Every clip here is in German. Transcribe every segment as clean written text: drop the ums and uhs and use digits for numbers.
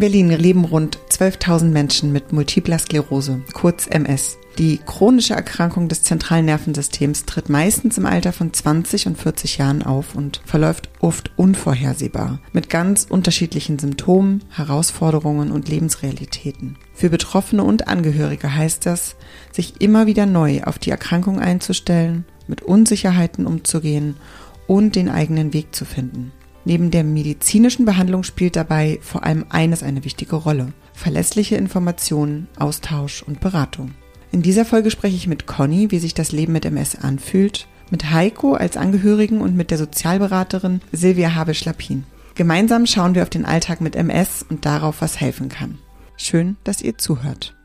Berlin leben rund 12.000 Menschen mit Multipler Sklerose, kurz MS. Die chronische Erkrankung des zentralen Nervensystems tritt meistens im Alter von 20 und 40 Jahren auf und verläuft oft unvorhersehbar, mit ganz unterschiedlichen Symptomen, Herausforderungen und Lebensrealitäten. Für Betroffene und Angehörige heißt das, sich immer wieder neu auf die Erkrankung einzustellen, mit Unsicherheiten umzugehen und den eigenen Weg zu finden. Neben der medizinischen Behandlung spielt dabei vor allem eines eine wichtige Rolle: verlässliche Informationen, Austausch und Beratung. In dieser Folge spreche ich mit Conny, wie sich das Leben mit MS anfühlt, mit Heiko als Angehörigen und mit der Sozialberaterin Silvia Habisch-Lapin. Gemeinsam schauen wir auf den Alltag mit MS und darauf, was helfen kann. Schön, dass ihr zuhört.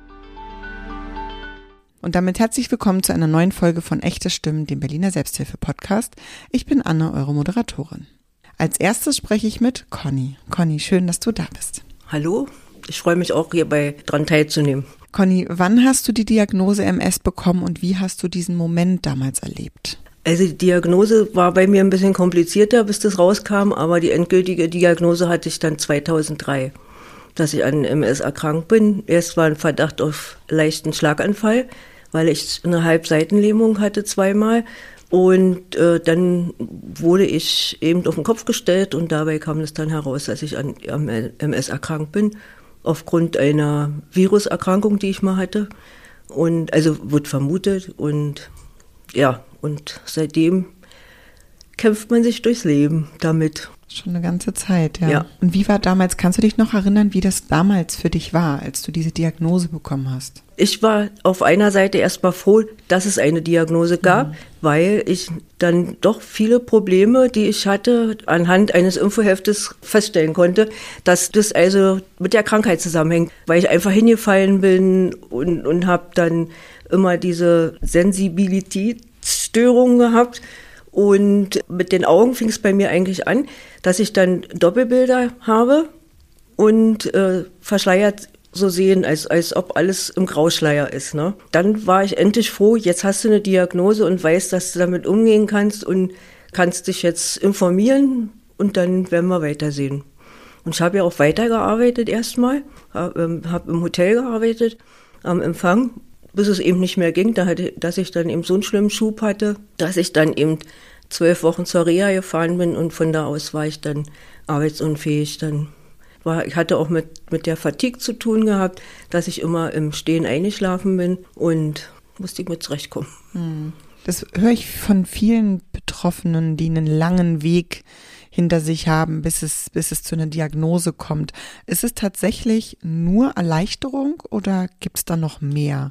Und damit herzlich willkommen zu einer neuen Folge von Echte Stimmen, dem Berliner Selbsthilfe-Podcast. Ich bin Anne, eure Moderatorin. Als erstes spreche ich mit Conny. Conny, schön, dass du da bist. Hallo, ich freue mich auch hierbei dran teilzunehmen. Conny, wann hast du die Diagnose MS bekommen und wie hast du diesen Moment damals erlebt? Also die Diagnose war bei mir ein bisschen komplizierter, bis das rauskam, aber die endgültige Diagnose hatte ich dann 2003, dass ich an MS erkrankt bin. Erst war ein Verdacht auf leichten Schlaganfall, weil ich eine Halbseitenlähmung hatte zweimal. Und dann wurde ich eben auf den Kopf gestellt und dabei kam es dann heraus, dass ich an MS erkrankt bin, aufgrund einer Viruserkrankung, die ich mal hatte. Und also wird vermutet und ja, und seitdem kämpft man sich durchs Leben damit. Schon eine ganze Zeit, ja. Ja. Und wie war damals, kannst du dich noch erinnern, wie das damals für dich war, als du diese Diagnose bekommen hast? Ich war auf einer Seite erstmal froh, dass es eine Diagnose gab, weil ich dann doch viele Probleme, die ich hatte, anhand eines Infoheftes feststellen konnte, dass das also mit der Krankheit zusammenhängt, weil ich einfach hingefallen bin und habe dann immer diese Sensibilitätsstörungen gehabt. Und mit den Augen fing es bei mir eigentlich an, dass ich dann Doppelbilder habe und verschleiert so sehen, als ob alles im Grauschleier ist. Ne? Dann war ich endlich froh, jetzt hast du eine Diagnose und weißt, dass du damit umgehen kannst und kannst dich jetzt informieren und dann werden wir weitersehen. Und ich habe ja auch weitergearbeitet erstmal, habe im Hotel gearbeitet, am Empfang, bis es eben nicht mehr ging, dass ich dann eben so einen schlimmen Schub hatte, dass ich dann eben 12 Wochen zur Reha gefahren bin und von da aus war ich dann arbeitsunfähig. Ich hatte auch mit der Fatigue zu tun gehabt, dass ich immer im Stehen eingeschlafen bin und musste ich mit zurechtkommen. Das höre ich von vielen Betroffenen, die einen langen Weg hinter sich haben, bis es zu einer Diagnose kommt. Ist es tatsächlich nur Erleichterung oder gibt es da noch mehr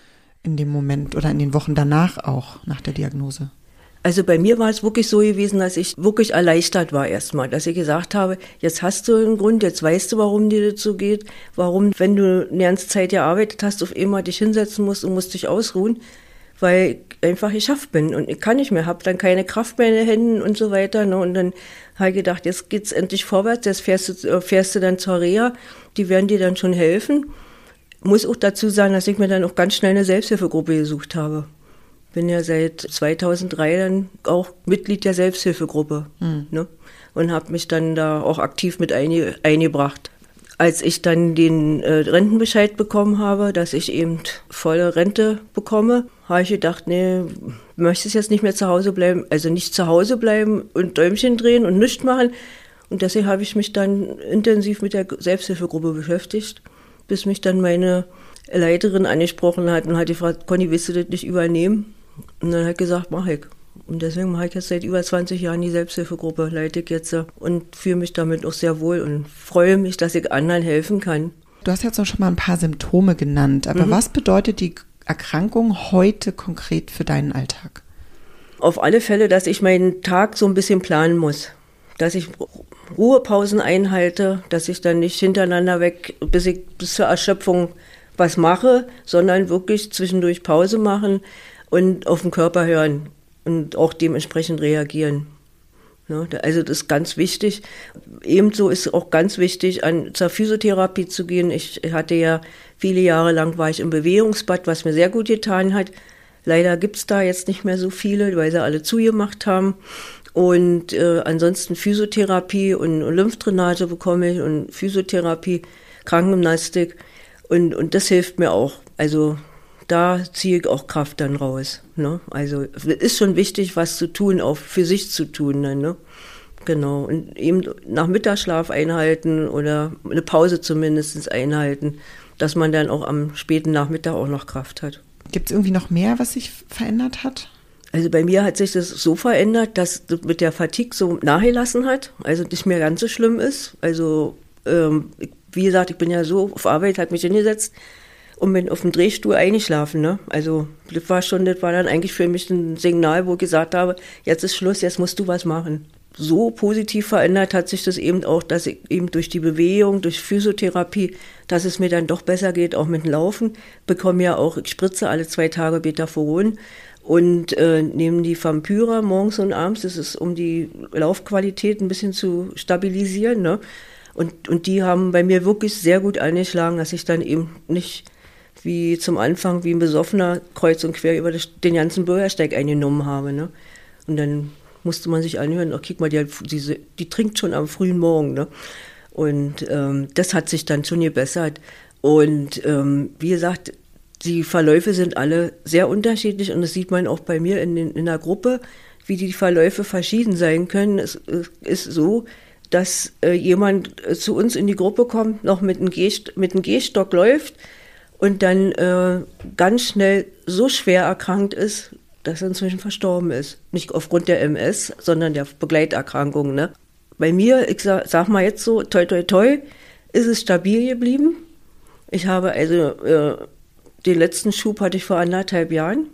in dem Moment oder in den Wochen danach auch, nach der Diagnose? Also bei mir war es wirklich so gewesen, dass ich wirklich erleichtert war erstmal, dass ich gesagt habe, jetzt hast du einen Grund, jetzt weißt du, warum dir das so geht, warum, wenn du eine ganze Zeit gearbeitet hast, auf einmal dich hinsetzen musst und musst dich ausruhen, weil ich einfach geschafft bin und ich kann nicht mehr, habe dann keine Kraft mehr in den Händen und so weiter. Ne? Und dann habe ich gedacht, jetzt geht's endlich vorwärts, jetzt fährst du dann zur Reha, die werden dir dann schon helfen. Muss auch dazu sagen, dass ich mir dann auch ganz schnell eine Selbsthilfegruppe gesucht habe. Bin ja seit 2003 dann auch Mitglied der Selbsthilfegruppe, ne? Und habe mich dann da auch aktiv mit eingebracht. Als ich dann den Rentenbescheid bekommen habe, dass ich eben volle Rente bekomme, habe ich gedacht, nee, möchtest jetzt nicht mehr zu Hause bleiben, also nicht zu Hause bleiben und Däumchen drehen und nichts machen. Und deswegen habe ich mich dann intensiv mit der Selbsthilfegruppe beschäftigt, bis mich dann meine Leiterin angesprochen hat und hat gefragt, Conny, willst du das nicht übernehmen? Und dann hat ich gesagt, mach ich. Und deswegen mache ich jetzt seit über 20 Jahren die Selbsthilfegruppe, leite ich jetzt und fühle mich damit auch sehr wohl und freue mich, dass ich anderen helfen kann. Du hast jetzt auch schon mal ein paar Symptome genannt, aber was bedeutet die Erkrankung heute konkret für deinen Alltag? Auf alle Fälle, dass ich meinen Tag so ein bisschen planen muss, dass ich Ruhepausen einhalte, dass ich dann nicht hintereinander weg bis zur Erschöpfung was mache, sondern wirklich zwischendurch Pause machen und auf den Körper hören und auch dementsprechend reagieren. Ne? Also das ist ganz wichtig. Ebenso ist auch ganz wichtig, zur Physiotherapie zu gehen. Ich hatte ja viele Jahre lang, war ich im Bewegungsbad, was mir sehr gut getan hat. Leider gibt's da jetzt nicht mehr so viele, weil sie alle zugemacht haben. Und ansonsten Physiotherapie und Lymphdrainage bekomme ich und Physiotherapie Krankengymnastik und das hilft mir auch. Also da ziehe ich auch Kraft dann raus. Ne? Also es ist schon wichtig, was zu tun, auch für sich zu tun. Dann, ne? Genau, und eben nach Mittagsschlaf einhalten oder eine Pause zumindest einhalten, dass man dann auch am späten Nachmittag auch noch Kraft hat. Gibt es irgendwie noch mehr, was sich verändert hat? Also bei mir hat sich das so verändert, dass das mit der Fatigue so nachgelassen hat, also nicht mehr ganz so schlimm ist. Also wie gesagt, ich bin ja so auf Arbeit, habe mich hingesetzt und bin auf dem Drehstuhl eingeschlafen. Ne? Also das war dann eigentlich für mich ein Signal, wo ich gesagt habe, jetzt ist Schluss, jetzt musst du was machen. So positiv verändert hat sich das eben auch, dass ich eben durch die Bewegung, durch Physiotherapie, dass es mir dann doch besser geht, auch mit dem Laufen. Bekomme ja auch, ich spritze alle 2 Tage Betaforon und nehme die Vampyra morgens und abends. Das ist, um die Laufqualität ein bisschen zu stabilisieren. Ne? Und die haben bei mir wirklich sehr gut eingeschlagen, dass ich dann eben nicht wie zum Anfang, wie ein Besoffener, kreuz und quer über den ganzen Bürgersteig eingenommen habe. Ne? Und dann musste man sich anhören, oh, guck mal, die trinkt schon am frühen Morgen. Ne? Und das hat sich dann schon gebessert. Und wie gesagt, die Verläufe sind alle sehr unterschiedlich und das sieht man auch bei mir in der Gruppe, wie die Verläufe verschieden sein können. Es ist so, dass jemand zu uns in die Gruppe kommt, noch mit einem Gehstock läuft und dann ganz schnell so schwer erkrankt ist, dass er inzwischen verstorben ist. Nicht aufgrund der MS, sondern der Begleiterkrankung. Ne? Bei mir, ich sag mal jetzt so, toi toi toi, ist es stabil geblieben. Ich habe also, den letzten Schub hatte ich vor 1,5 Jahren.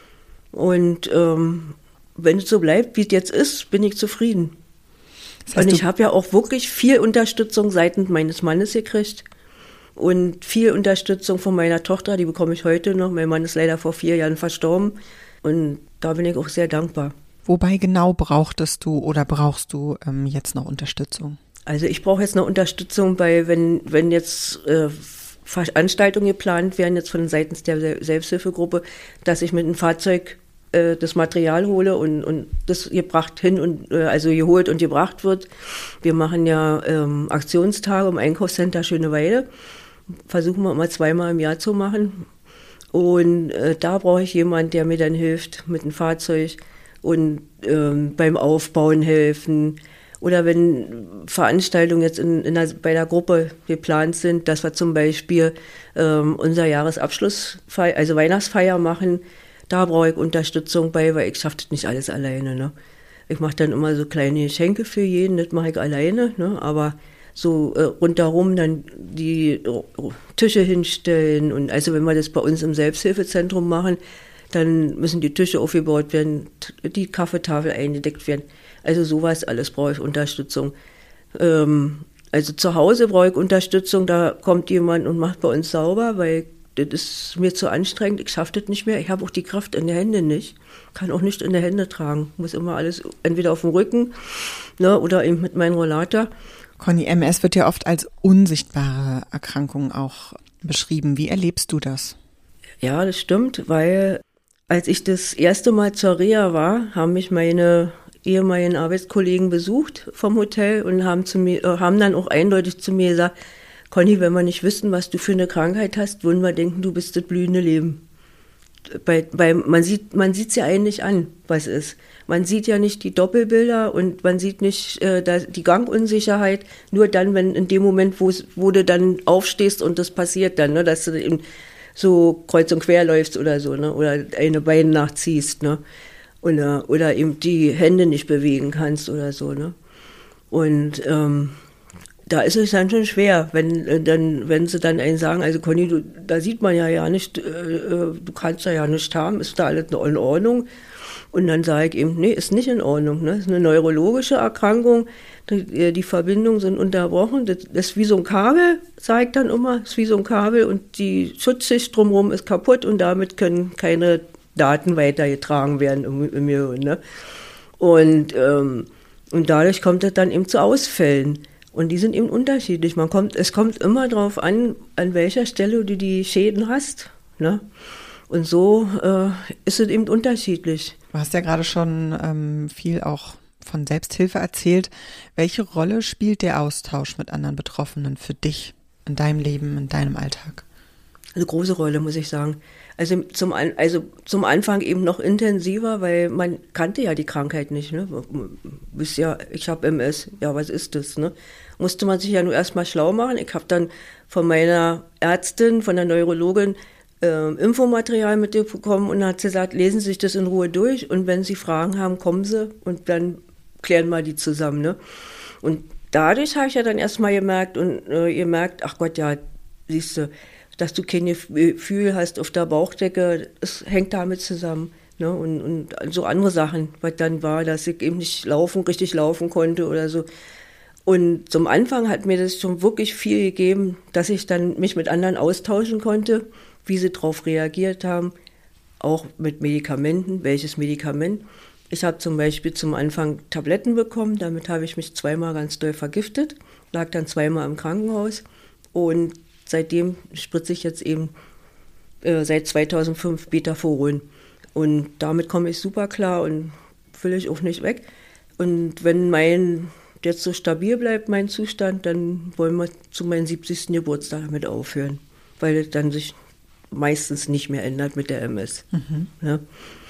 Und wenn es so bleibt, wie es jetzt ist, bin ich zufrieden. Das heißt, und ich habe ja auch wirklich viel Unterstützung seitens meines Mannes gekriegt. Und viel Unterstützung von meiner Tochter, die bekomme ich heute noch. Mein Mann ist leider vor 4 Jahren verstorben. Und da bin ich auch sehr dankbar. Wobei genau brauchst du jetzt noch Unterstützung? Also ich brauche jetzt noch Unterstützung wenn jetzt Veranstaltungen geplant werden, jetzt von seitens der Selbsthilfegruppe, dass ich mit einem Fahrzeug das Material hole und das geholt und gebracht wird. Wir machen ja Aktionstage im Einkaufscenter Schöneweide. Versuchen wir immer 2-mal im Jahr zu machen. Und da brauche ich jemanden, der mir dann hilft mit dem Fahrzeug und beim Aufbauen helfen. Oder wenn Veranstaltungen jetzt bei der Gruppe geplant sind, dass wir zum Beispiel unser Jahresabschlussfeier, also Weihnachtsfeier machen, da brauche ich Unterstützung bei, weil ich schaffe das nicht alles alleine. Ne? Ich mache dann immer so kleine Geschenke für jeden, das mache ich alleine, ne? Aber so rundherum dann die Tische hinstellen und also wenn wir das bei uns im Selbsthilfezentrum machen, dann müssen die Tische aufgebaut werden, die Kaffeetafel eingedeckt werden. Also sowas alles brauche ich Unterstützung. Also zu Hause brauche ich Unterstützung, da kommt jemand und macht bei uns sauber, weil das ist mir zu anstrengend, ich schaffe das nicht mehr. Ich habe auch die Kraft in den Händen nicht, kann auch nicht in den Händen tragen. Muss immer alles entweder auf dem Rücken, ne, oder eben mit meinem Rollator. Conny, MS wird ja oft als unsichtbare Erkrankung auch beschrieben. Wie erlebst du das? Ja, das stimmt, weil als ich das erste Mal zur Reha war, haben mich meine ehemaligen Arbeitskollegen besucht vom Hotel und haben dann auch eindeutig zu mir gesagt, Conny, wenn wir nicht wüssten, was du für eine Krankheit hast, würden wir denken, du bist das blühende Leben. Weil man sieht's ja eigentlich an, was ist. Man sieht ja nicht die Doppelbilder und man sieht nicht die Gangunsicherheit, nur dann, wenn in dem Moment, wo du dann aufstehst und das passiert dann, ne, dass du eben so kreuz und quer läufst oder so, ne, oder eine Beine nachziehst, ne, oder eben die Hände nicht bewegen kannst oder so, ne. Und da ist es dann schon schwer, wenn sie dann einen sagen, also Conny, da sieht man ja nicht, du kannst ja nicht haben, ist da alles in Ordnung? Und dann sage ich eben, nee, ist nicht in Ordnung, ne? Das ist eine neurologische Erkrankung, die Verbindungen sind unterbrochen, das ist wie so ein Kabel, sage ich dann immer, ist wie so ein Kabel und die Schutzschicht drumherum ist kaputt und damit können keine Daten weitergetragen werden im Gehirn, ne? Und dadurch kommt es dann eben zu Ausfällen. Und die sind eben unterschiedlich. Es kommt immer darauf an welcher Stelle du die Schäden hast, ne? Und so ist es eben unterschiedlich. Du hast ja gerade schon viel auch von Selbsthilfe erzählt. Welche Rolle spielt der Austausch mit anderen Betroffenen für dich? in deinem Leben, in deinem Alltag? Eine große Rolle, muss ich sagen. Also zum Anfang eben noch intensiver, weil man kannte ja die Krankheit nicht. Ne? Ich habe MS, ja, was ist das? Ne? Musste man sich ja nur erstmal schlau machen. Ich habe dann von meiner Ärztin, von der Neurologin, Infomaterial mitbekommen und hat gesagt, lesen Sie sich das in Ruhe durch und wenn Sie Fragen haben, kommen Sie und dann klären wir die zusammen. Ne? Und dadurch habe ich ja dann erstmal gemerkt, ach Gott, ja, siehst du, dass du kein Gefühl hast auf der Bauchdecke, es hängt damit zusammen. Ne? Und so andere Sachen, was dann war, dass ich eben nicht richtig laufen konnte oder so. Und zum Anfang hat mir das schon wirklich viel gegeben, dass ich dann mich mit anderen austauschen konnte, wie sie darauf reagiert haben, auch mit Medikamenten, welches Medikament. Ich habe zum Beispiel zum Anfang Tabletten bekommen, damit habe ich mich 2-mal ganz doll vergiftet, lag dann 2-mal im Krankenhaus und seitdem spritze ich jetzt eben seit 2005 Betaforon. Und damit komme ich super klar und will ich auch nicht weg. Und wenn jetzt so stabil bleibt, mein Zustand, dann wollen wir zu meinem 70. Geburtstag damit aufhören. Weil es dann sich meistens nicht mehr ändert mit der MS. Ja.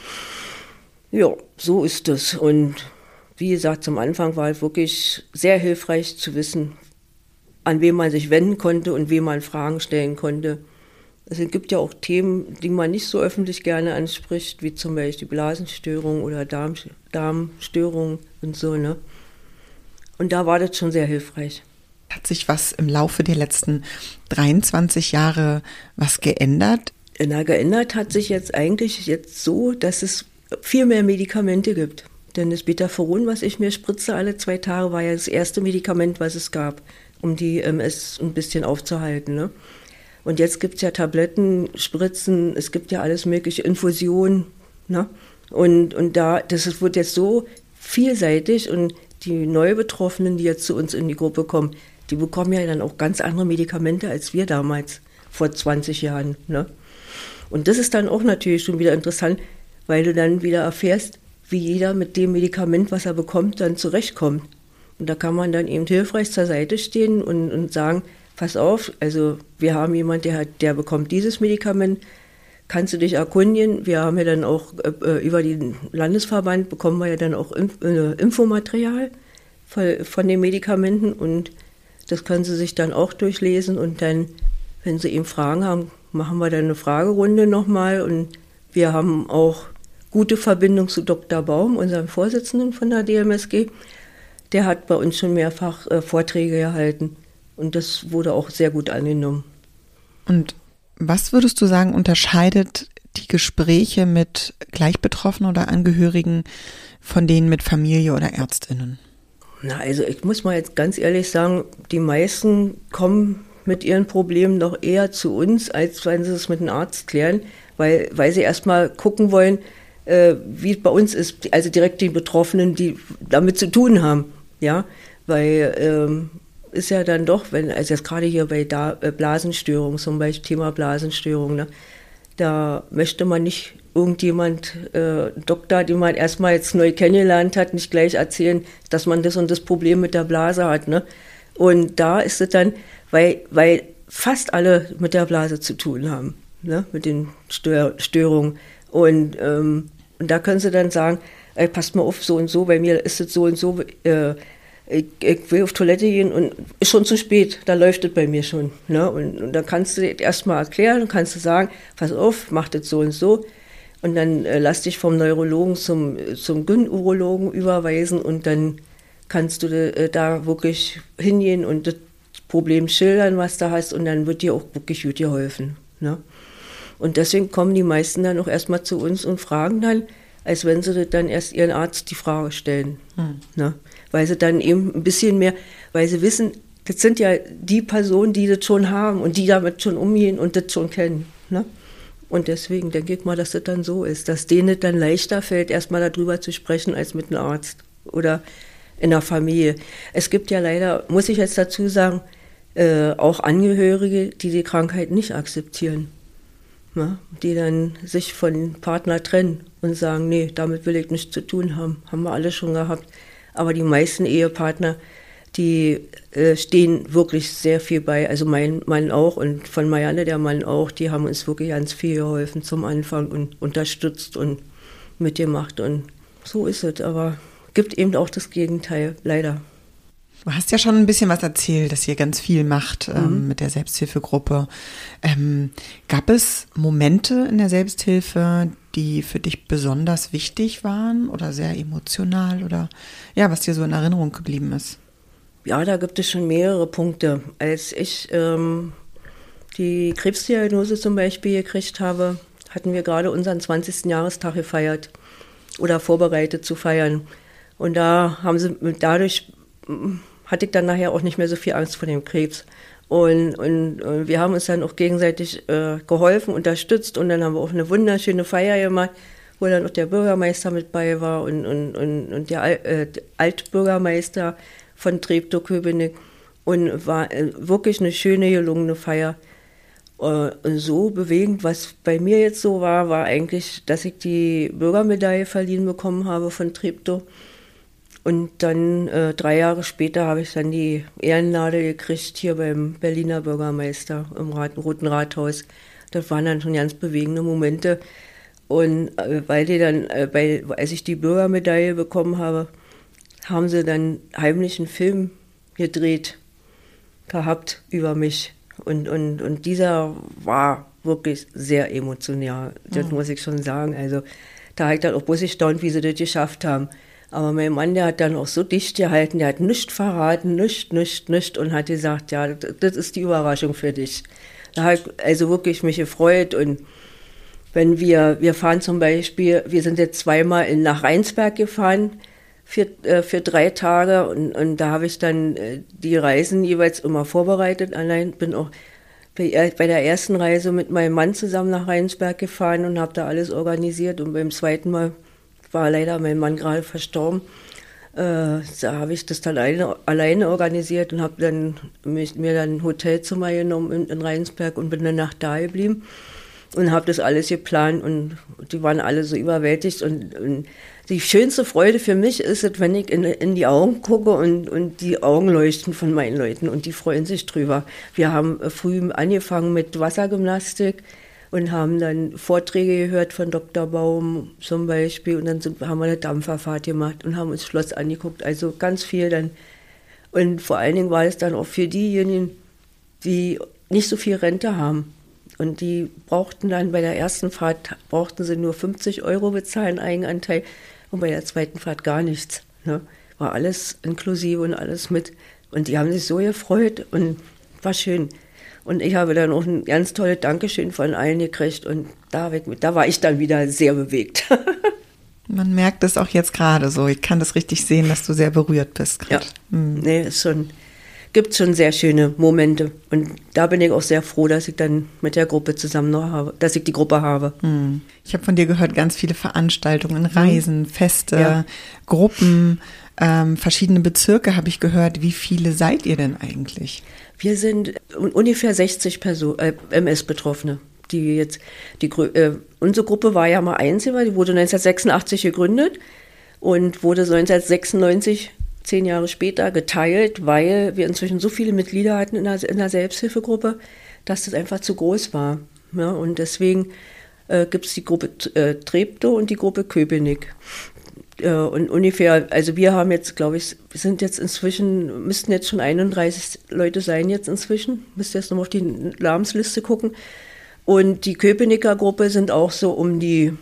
Ja, so ist das. Und wie gesagt, zum Anfang war es wirklich sehr hilfreich zu wissen, an wen man sich wenden konnte und wem man Fragen stellen konnte. Es gibt ja auch Themen, die man nicht so öffentlich gerne anspricht, wie zum Beispiel Blasenstörungen oder Darmstörungen und so. Ne? Und da war das schon sehr hilfreich. Hat sich was im Laufe der letzten 23 Jahre was geändert? Na, geändert hat sich jetzt eigentlich so, dass es viel mehr Medikamente gibt. Denn das Betaforon, was ich mir spritze alle 2 Tage, war ja das erste Medikament, was es gab, um die MS ein bisschen aufzuhalten. Ne? Und jetzt gibt es ja Tabletten, Spritzen, es gibt ja alles mögliche, Infusionen. Ne? Und das wird jetzt so vielseitig und die Neubetroffenen, die jetzt zu uns in die Gruppe kommen, die bekommen ja dann auch ganz andere Medikamente als wir damals, vor 20 Jahren. Ne? Und das ist dann auch natürlich schon wieder interessant, weil du dann wieder erfährst, wie jeder mit dem Medikament, was er bekommt, dann zurechtkommt. Und da kann man dann eben hilfreich zur Seite stehen und sagen, pass auf, also wir haben jemanden, der bekommt dieses Medikament, kannst du dich erkundigen. Wir haben ja dann auch über den Landesverband bekommen wir ja dann auch Infomaterial von den Medikamenten und das können sie sich dann auch durchlesen und dann, wenn sie eben Fragen haben, machen wir dann eine Fragerunde nochmal und wir haben auch gute Verbindung zu Dr. Baum, unserem Vorsitzenden von der DMSG. Der hat bei uns schon mehrfach Vorträge gehalten und das wurde auch sehr gut angenommen. Und was würdest du sagen, unterscheidet die Gespräche mit Gleichbetroffenen oder Angehörigen von denen mit Familie oder ÄrztInnen? Na, also ich muss mal jetzt ganz ehrlich sagen, die meisten kommen mit ihren Problemen doch eher zu uns, als wenn sie es mit einem Arzt klären, weil sie erstmal gucken wollen, wie es bei uns ist, also direkt die Betroffenen, die damit zu tun haben, ja, weil ist ja dann doch, also jetzt gerade hier bei Blasenstörungen, zum Beispiel Thema Blasenstörung, ne, da möchte man nicht irgendjemand, Doktor, den man erstmal jetzt neu kennengelernt hat, nicht gleich erzählen, dass man das und das Problem mit der Blase hat, ne, und da ist es dann, weil fast alle mit der Blase zu tun haben, ne, mit den Störungen und da können sie dann sagen, passt mal auf, so und so, bei mir ist es so und so, ich will auf Toilette gehen und ist schon zu spät, da läuft es bei mir schon. Ne? Und dann kannst du erstmal erklären, kannst du sagen, pass auf, mach das so und so. Und dann lass dich vom Neurologen zum Gyn-Urologen überweisen und dann kannst du da wirklich hingehen und das Problem schildern, was du hast und dann wird dir auch wirklich gut geholfen. Ne? Und deswegen kommen die meisten dann auch erstmal zu uns und fragen dann, als wenn sie dann erst ihren Arzt die Frage stellen. Ne? Weil sie dann eben ein bisschen mehr, weil sie wissen, das sind ja die Personen, die das schon haben und die damit schon umgehen und das schon kennen. Ne? Und deswegen denke ich mal, dass das dann so ist, dass denen dann leichter fällt, erstmal darüber zu sprechen, als mit einem Arzt oder in der Familie. Es gibt ja leider, muss ich jetzt dazu sagen, auch Angehörige, die die Krankheit nicht akzeptieren. Ne? Die dann sich von Partner trennen und sagen, nee, damit will ich nichts zu tun haben. Haben wir alle schon gehabt. Aber die meisten Ehepartner, die stehen wirklich sehr viel bei. Also mein Mann auch und von Marianne, der Mann auch, die haben uns wirklich ganz viel geholfen zum Anfang und unterstützt und mitgemacht. Und so ist es. Aber gibt eben auch das Gegenteil, leider. Du hast ja schon ein bisschen was erzählt, dass ihr ganz viel macht mit der Selbsthilfegruppe. Gab es Momente in der Selbsthilfe, die für dich besonders wichtig waren oder sehr emotional oder ja, was dir so in Erinnerung geblieben ist? Ja, da gibt es schon mehrere Punkte. Als ich die Krebsdiagnose zum Beispiel gekriegt habe, hatten wir gerade unseren 20. Jahrestag gefeiert oder vorbereitet zu feiern. Und dadurch hatte ich dann nachher auch nicht mehr so viel Angst vor dem Krebs. Und wir haben uns dann auch gegenseitig geholfen, unterstützt und dann haben wir auch eine wunderschöne Feier gemacht, wo dann auch der Bürgermeister mit bei war und der Altbürgermeister von Treptow-Köpenick und war wirklich eine schöne, gelungene Feier. Und so bewegend, was bei mir jetzt so war eigentlich, dass ich die Bürgermedaille verliehen bekommen habe von Treptow. Und dann 3 Jahre später habe ich dann die Ehrennadel gekriegt hier beim Berliner Bürgermeister im Roten Rathaus. Das waren dann schon ganz bewegende Momente. Und als ich die Bürgermedaille bekommen habe, haben sie dann heimlich einen Film gedreht gehabt über mich. Und dieser war wirklich sehr emotional. Das muss ich schon sagen. Also da habe ich dann auch bloß gestaunt, wie sie das geschafft haben. Aber mein Mann, der hat dann auch so dicht gehalten, der hat nichts verraten, nichts und hat gesagt, ja, das ist die Überraschung für dich. Da habe ich also wirklich mich gefreut und wenn wir fahren zum Beispiel, wir sind jetzt zweimal nach Rheinsberg gefahren für 3 Tage und da habe ich dann die Reisen jeweils immer vorbereitet. Allein bin auch bei der ersten Reise mit meinem Mann zusammen nach Rheinsberg gefahren und habe da alles organisiert und beim zweiten Mal war leider mein Mann gerade verstorben. Da habe ich das dann alleine organisiert und habe dann mir dann ein Hotelzimmer genommen in Rheinsberg und bin eine Nacht da geblieben und habe das alles geplant und die waren alle so überwältigt und die schönste Freude für mich ist es, wenn ich in die Augen gucke und die Augen leuchten von meinen Leuten und die freuen sich drüber. Wir haben früh angefangen mit Wassergymnastik und haben dann Vorträge gehört von Dr. Baum zum Beispiel und dann haben wir eine Dampferfahrt gemacht und haben uns Schloss angeguckt, also ganz viel dann. Und vor allen Dingen war es dann auch für diejenigen, die nicht so viel Rente haben und die brauchten dann bei der ersten Fahrt, brauchten sie nur 50 € bezahlen, Eigenanteil und bei der zweiten Fahrt gar nichts. Ne? War alles inklusive und alles mit und die haben sich so gefreut und war schön. Und ich habe dann auch ein ganz tolles Dankeschön von allen gekriegt und da war ich dann wieder sehr bewegt. Man merkt es auch jetzt gerade so. Ich kann das richtig sehen, dass du sehr berührt bist gerade. Ja, nee, gibt schon sehr schöne Momente. Und da bin ich auch sehr froh, dass ich dann mit der Gruppe zusammen noch habe, dass ich die Gruppe habe. Ich habe von dir gehört, ganz viele Veranstaltungen, Reisen, Feste, Gruppen, verschiedene Bezirke habe ich gehört. Wie viele seid ihr denn eigentlich? Wir sind ungefähr 60 MS-Betroffene, die jetzt, unsere Gruppe war ja mal einzeln, die wurde 1986 gegründet und wurde 1996, 10 Jahre später, geteilt, weil wir inzwischen so viele Mitglieder hatten in der Selbsthilfegruppe, dass das einfach zu groß war. Ja, und deswegen gibt es die Gruppe Treptow und die Gruppe Köpenick. Und ungefähr, also wir haben jetzt, glaube ich, müssten jetzt schon 31 Leute sein jetzt inzwischen. Müsst ihr jetzt nochmal auf die Namensliste gucken. Und die Köpenicker Gruppe sind auch so um die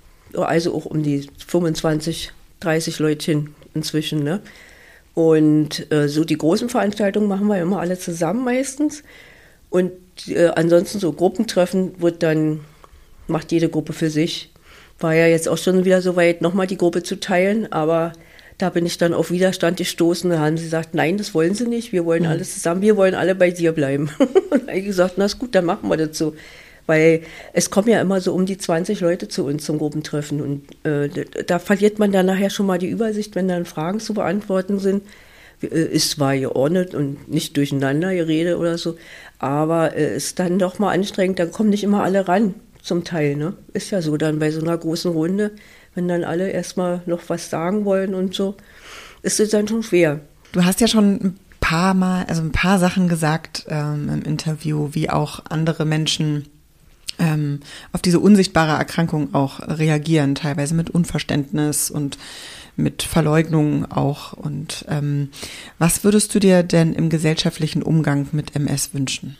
25, 30 Leutchen inzwischen, ne? Und so die großen Veranstaltungen machen wir immer alle zusammen meistens. Und ansonsten so Gruppentreffen macht jede Gruppe für sich. War ja jetzt auch schon wieder so weit, nochmal die Gruppe zu teilen, aber da bin ich dann auf Widerstand gestoßen. Da haben sie gesagt, nein, das wollen sie nicht, wir wollen alles zusammen, wir wollen alle bei dir bleiben. Und da habe ich gesagt, na ist gut, dann machen wir das so. Weil es kommen ja immer so um die 20 Leute zu uns zum Gruppentreffen und da verliert man dann nachher schon mal die Übersicht, wenn dann Fragen zu beantworten sind. Ist zwar geordnet und nicht durcheinander Gerede oder so, aber ist dann doch mal anstrengend, dann kommen nicht immer alle ran. Zum Teil, ne? Ist ja so dann bei so einer großen Runde, wenn dann alle erstmal noch was sagen wollen und so, ist es dann schon schwer. Du hast ja schon ein ein paar Sachen gesagt im Interview, wie auch andere Menschen auf diese unsichtbare Erkrankung auch reagieren, teilweise mit Unverständnis und mit Verleugnung auch. Und was würdest du dir denn im gesellschaftlichen Umgang mit MS wünschen?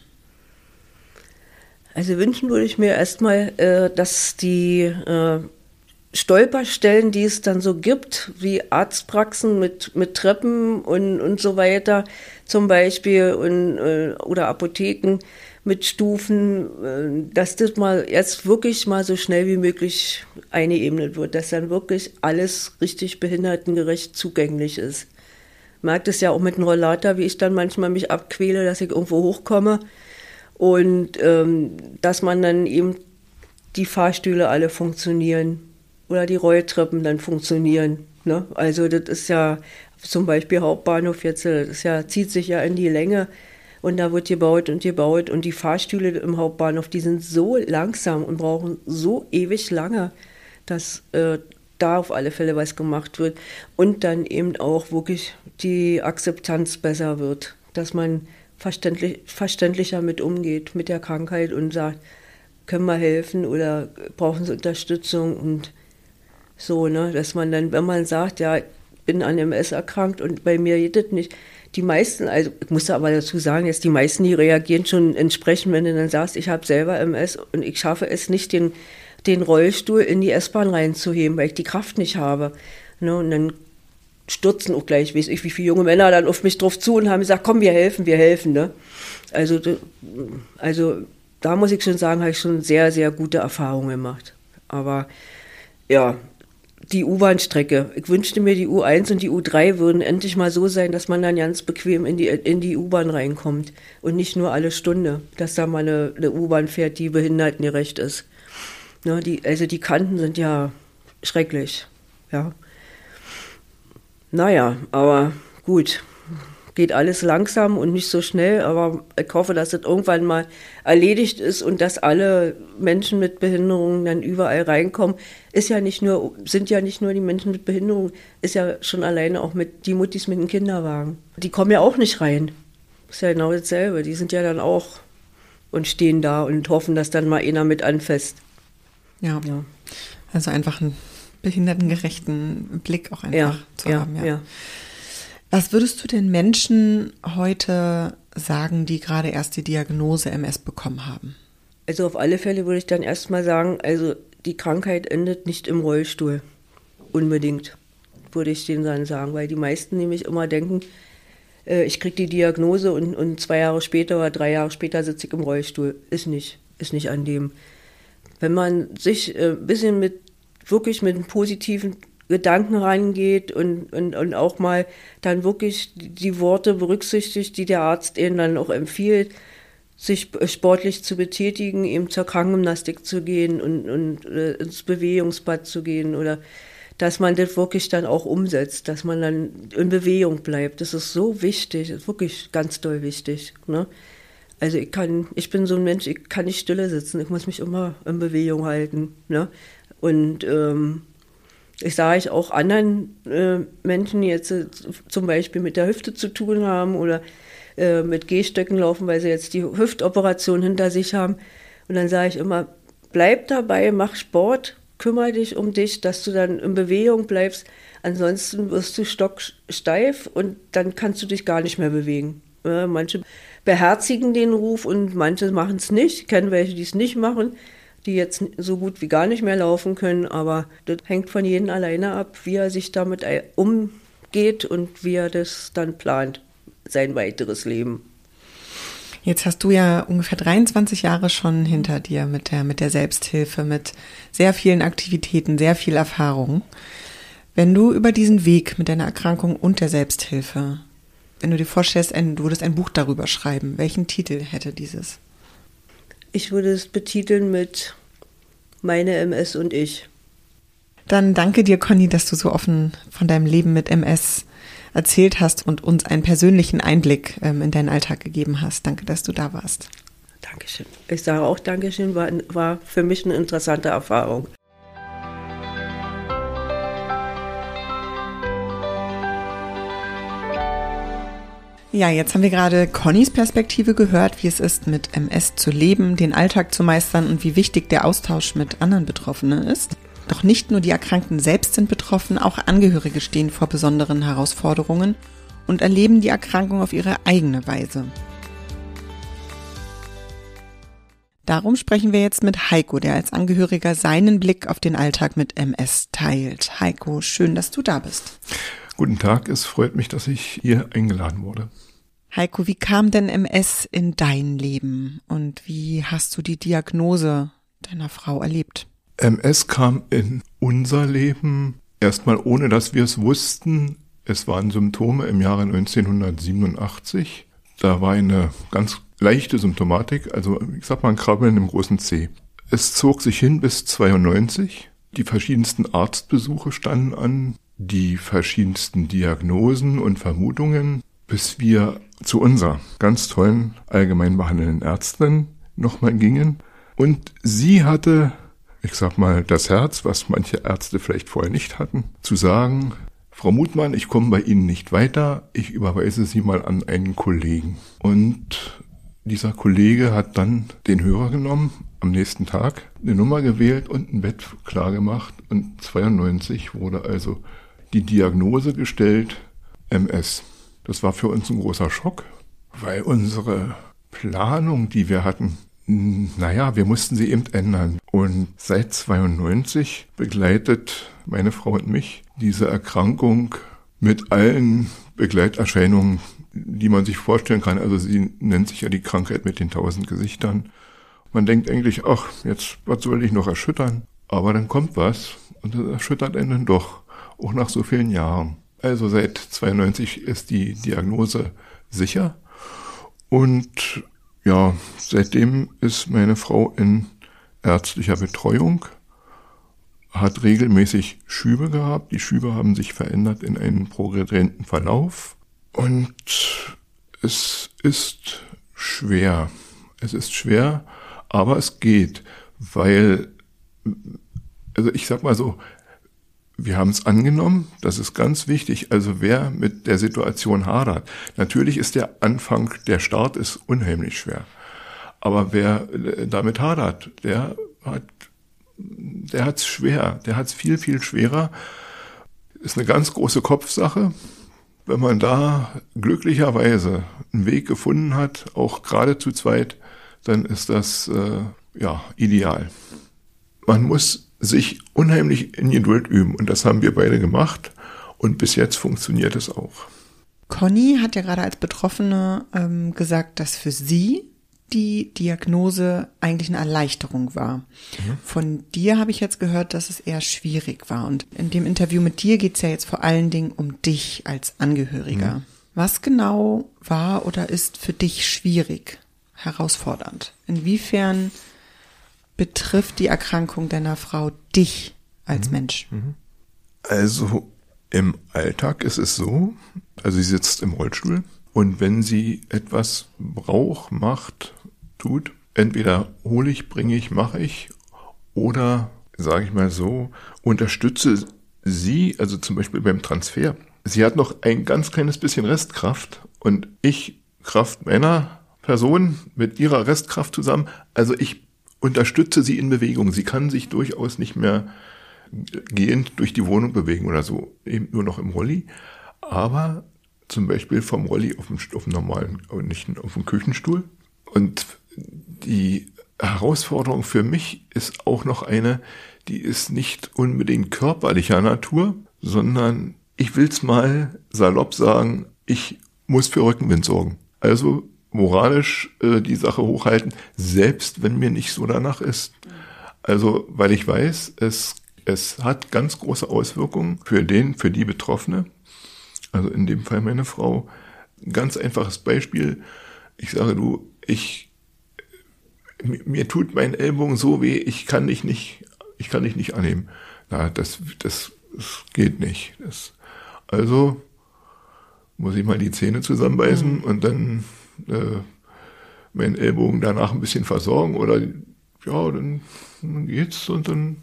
Also wünschen würde ich mir erstmal, dass die Stolperstellen, die es dann so gibt, wie Arztpraxen mit Treppen und so weiter zum Beispiel oder Apotheken mit Stufen, dass das mal jetzt wirklich mal so schnell wie möglich eingeebnet wird, dass dann wirklich alles richtig behindertengerecht zugänglich ist. Ich merke das ja auch mit dem Rollator, wie ich dann manchmal mich abquäle, dass ich irgendwo hochkomme und dass man dann eben die Fahrstühle alle funktionieren oder die Rolltreppen dann funktionieren. Ne? Also das ist ja zum Beispiel Hauptbahnhof jetzt, zieht sich ja in die Länge. Und da wird gebaut und die Fahrstühle im Hauptbahnhof, die sind so langsam und brauchen so ewig lange, dass da auf alle Fälle was gemacht wird. Und dann eben auch wirklich die Akzeptanz besser wird, dass man verständlicher mit umgeht mit der Krankheit und sagt, können wir helfen oder brauchen Sie Unterstützung und so, ne, dass man dann, wenn man sagt, ja, ich bin an MS erkrankt und bei mir geht das nicht, die meisten, also ich muss aber dazu sagen, jetzt die meisten, die reagieren schon entsprechend, wenn du dann sagst, ich habe selber MS und ich schaffe es nicht, den Rollstuhl in die S-Bahn reinzuheben, weil ich die Kraft nicht habe. Ne, und dann stürzen auch gleich, weiß ich, wie viele junge Männer dann auf mich drauf zu und haben gesagt, komm, wir helfen. Ne? Also da muss ich schon sagen, habe ich schon sehr, sehr gute Erfahrungen gemacht. Aber ja, die U-Bahn-Strecke. Ich wünschte mir, die U1 und die U3 würden endlich mal so sein, dass man dann ganz bequem in die U-Bahn reinkommt und nicht nur alle Stunde, dass da mal eine U-Bahn fährt, die behindertengerecht ist. Ne, die Kanten sind ja schrecklich. Ja. Naja, aber gut. Geht alles langsam und nicht so schnell, aber ich hoffe, dass das irgendwann mal erledigt ist und dass alle Menschen mit Behinderungen dann überall reinkommen. Sind ja nicht nur die Menschen mit Behinderung, ist ja schon alleine auch mit die Muttis mit dem Kinderwagen. Die kommen ja auch nicht rein. Ist ja genau dasselbe. Die sind ja dann auch und stehen da und hoffen, dass dann mal einer mit anfasst. Ja. Also einfach einen behindertengerechten Blick auch einfach zu haben. Ja. Was würdest du den Menschen heute sagen, die gerade erst die Diagnose MS bekommen haben? Also auf alle Fälle würde ich dann erstmal sagen, also die Krankheit endet nicht im Rollstuhl. Unbedingt, würde ich denen dann sagen, weil die meisten nämlich immer denken, ich kriege die Diagnose und 2 Jahre später oder 3 Jahre später sitze ich im Rollstuhl. Ist nicht an dem. Wenn man sich ein bisschen wirklich mit einem positiven Gedanken rangeht und auch mal dann wirklich die Worte berücksichtigt, die der Arzt ihnen dann auch empfiehlt, sich sportlich zu betätigen, eben zur Krankengymnastik zu gehen und ins Bewegungsbad zu gehen oder dass man das wirklich dann auch umsetzt, dass man dann in Bewegung bleibt. Das ist so wichtig, das ist wirklich ganz doll wichtig. Ne? Also ich bin so ein Mensch, ich kann nicht stille sitzen, ich muss mich immer in Bewegung halten. Ne? Und ich sage auch anderen Menschen, die jetzt zum Beispiel mit der Hüfte zu tun haben oder mit Gehstöcken laufen, weil sie jetzt die Hüftoperation hinter sich haben. Und dann sage ich immer, bleib dabei, mach Sport, kümmere dich um dich, dass du dann in Bewegung bleibst. Ansonsten wirst du stocksteif und dann kannst du dich gar nicht mehr bewegen. Manche beherzigen den Ruf und manche machen es nicht. Ich kenne welche, die es nicht machen, die jetzt so gut wie gar nicht mehr laufen können, aber das hängt von jedem alleine ab, wie er sich damit umgeht und wie er das dann plant, sein weiteres Leben. Jetzt hast du ja ungefähr 23 Jahre schon hinter dir mit der Selbsthilfe, mit sehr vielen Aktivitäten, sehr viel Erfahrung. Wenn du über diesen Weg mit deiner Erkrankung und der Selbsthilfe, wenn du dir vorstellst, du würdest ein Buch darüber schreiben, welchen Titel hätte dieses? Ich würde es betiteln mit Meine MS und ich. Dann danke dir, Conny, dass du so offen von deinem Leben mit MS erzählt hast und uns einen persönlichen Einblick in deinen Alltag gegeben hast. Danke, dass du da warst. Dankeschön. Ich sage auch Dankeschön, war für mich eine interessante Erfahrung. Ja, jetzt haben wir gerade Connys Perspektive gehört, wie es ist, mit MS zu leben, den Alltag zu meistern und wie wichtig der Austausch mit anderen Betroffenen ist. Doch nicht nur die Erkrankten selbst sind betroffen, auch Angehörige stehen vor besonderen Herausforderungen und erleben die Erkrankung auf ihre eigene Weise. Darum sprechen wir jetzt mit Heiko, der als Angehöriger seinen Blick auf den Alltag mit MS teilt. Heiko, schön, dass du da bist. Guten Tag, es freut mich, dass ich hier eingeladen wurde. Heiko, wie kam denn MS in dein Leben und wie hast du die Diagnose deiner Frau erlebt? MS kam in unser Leben erstmal ohne, dass wir es wussten. Es waren Symptome im Jahre 1987. Da war eine ganz leichte Symptomatik, also ich sag mal ein Krabbeln im großen C. Es zog sich hin bis 92. Die verschiedensten Arztbesuche standen an, die verschiedensten Diagnosen und Vermutungen, bis wir zu unserer ganz tollen allgemein behandelnden Ärztin nochmal gingen. Und sie hatte, ich sag mal, das Herz, was manche Ärzte vielleicht vorher nicht hatten, zu sagen: Frau Mutmann, ich komme bei Ihnen nicht weiter, ich überweise Sie mal an einen Kollegen. Und dieser Kollege hat dann den Hörer genommen, am nächsten Tag eine Nummer gewählt und ein Bett klargemacht. Und 92 wurde also die Diagnose gestellt, MS. Das war für uns ein großer Schock, weil unsere Planung, die wir hatten, wir mussten sie eben ändern. Und seit 92 begleitet meine Frau und mich diese Erkrankung mit allen Begleiterscheinungen, die man sich vorstellen kann. Also sie nennt sich ja die Krankheit mit den 1000 Gesichtern. Man denkt eigentlich, ach, jetzt, was soll ich noch erschüttern? Aber dann kommt was und das erschüttert einen dann doch, auch nach so vielen Jahren. Also seit 92 ist die Diagnose sicher und ja, seitdem ist meine Frau in ärztlicher Betreuung, hat regelmäßig Schübe gehabt. Die Schübe haben sich verändert in einen progredienten Verlauf und es ist schwer. Es ist schwer, aber es geht, weil, also ich sag mal so, wir haben es angenommen, das ist ganz wichtig, also wer mit der Situation hadert. Natürlich ist der Anfang, der Start ist unheimlich schwer. Aber wer damit hadert, der hat's schwer, der hat's viel, viel schwerer. Ist eine ganz große Kopfsache. Wenn man da glücklicherweise einen Weg gefunden hat, auch gerade zu zweit, dann ist das ideal. Man muss sich unheimlich in Geduld üben und das haben wir beide gemacht und bis jetzt funktioniert es auch. Conny hat ja gerade als Betroffene gesagt, dass für sie die Diagnose eigentlich eine Erleichterung war. Mhm. Von dir habe ich jetzt gehört, dass es eher schwierig war und in dem Interview mit dir geht es ja jetzt vor allen Dingen um dich als Angehöriger. Mhm. Was genau war oder ist für dich schwierig, herausfordernd? Inwiefern betrifft die Erkrankung deiner Frau dich als Mensch? Also im Alltag ist es so, also sie sitzt im Rollstuhl und wenn sie etwas braucht, macht, tut, entweder hole ich, bringe ich, mache ich oder, sage ich mal so, unterstütze sie, also zum Beispiel beim Transfer. Sie hat noch ein ganz kleines bisschen Restkraft und ich, Kraft meiner Person mit ihrer Restkraft zusammen, also ich unterstütze sie in Bewegung. Sie kann sich durchaus nicht mehr gehend durch die Wohnung bewegen oder so, eben nur noch im Rolli. Aber zum Beispiel vom Rolli auf dem normalen, nicht auf dem Küchenstuhl. Und die Herausforderung für mich ist auch noch eine, die ist nicht unbedingt körperlicher Natur, sondern ich will's mal salopp sagen, ich muss für Rückenwind sorgen. Also moralisch die Sache hochhalten, selbst wenn mir nicht so danach ist. Also, weil ich weiß, es hat ganz große Auswirkungen für die Betroffene. Also in dem Fall meine Frau. Ein ganz einfaches Beispiel. Ich sage, mir tut mein Ellbogen so weh, ich kann dich nicht annehmen. Na, das geht nicht. Also muss ich mal die Zähne zusammenbeißen und dann meinen Ellbogen danach ein bisschen versorgen oder ja, dann geht's und dann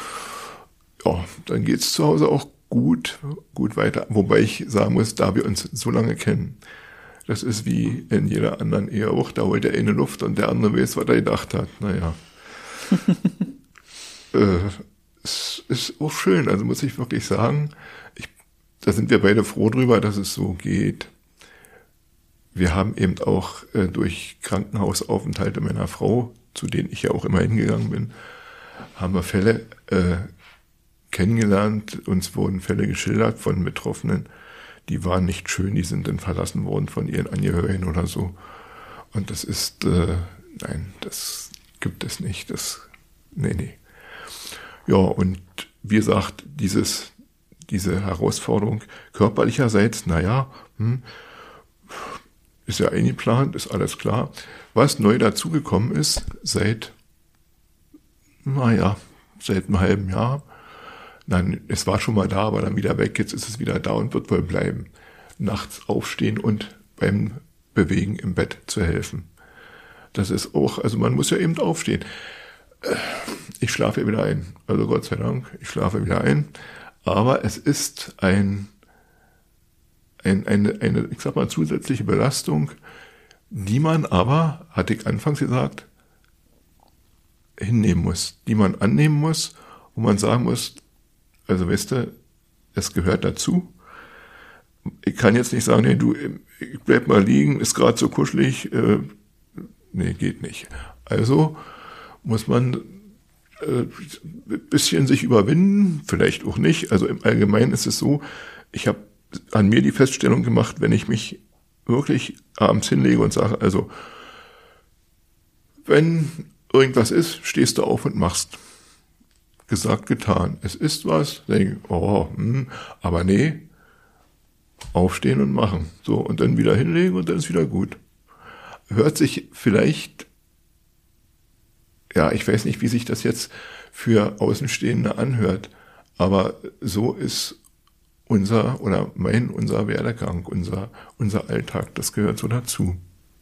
geht's zu Hause auch gut weiter. Wobei ich sagen muss, da wir uns so lange kennen, Das ist wie in jeder anderen Ehe auch, da holt der eine Luft und der andere weiß, was er gedacht hat. Naja. Es ist auch schön, also muss ich wirklich sagen, da sind wir beide froh drüber, dass es so geht. Wir haben eben auch durch Krankenhausaufenthalte meiner Frau, zu denen ich ja auch immer hingegangen bin, haben wir Fälle kennengelernt. Uns wurden Fälle geschildert von Betroffenen, die waren nicht schön, die sind dann verlassen worden von ihren Angehörigen oder so. Und das ist, nein, das gibt es nicht. Nee. Ja, und wie gesagt, diese Herausforderung körperlicherseits, ist ja eingeplant, ist alles klar. Was neu dazugekommen ist, seit einem halben Jahr, nein, es war schon mal da, aber dann wieder weg, jetzt ist es wieder da und wird wohl bleiben. Nachts aufstehen und beim Bewegen im Bett zu helfen. Das ist auch, also man muss ja eben aufstehen. Ich schlafe ja wieder ein, also Gott sei Dank, ich schlafe wieder ein. Aber es ist eine, ich sag mal, zusätzliche Belastung, die man aber, hatte ich anfangs gesagt, hinnehmen muss, die man annehmen muss, wo man sagen muss, also weißt du, es gehört dazu. Ich kann jetzt nicht sagen, nee, ich bleib mal liegen, ist gerade so kuschelig, nee, geht nicht. Also muss man ein bisschen sich überwinden, vielleicht auch nicht. Also im Allgemeinen ist es so, ich habe an mir die Feststellung gemacht, wenn ich mich wirklich abends hinlege und sage, also wenn irgendwas ist, stehst du auf und machst. Gesagt, getan. Es ist was, denke ich, aber nee, aufstehen und machen. So, und dann wieder hinlegen und dann ist wieder gut. Hört sich vielleicht, ja, ich weiß nicht, wie sich das jetzt für Außenstehende anhört, aber so ist unser Werdegang, unser Alltag, das gehört so dazu.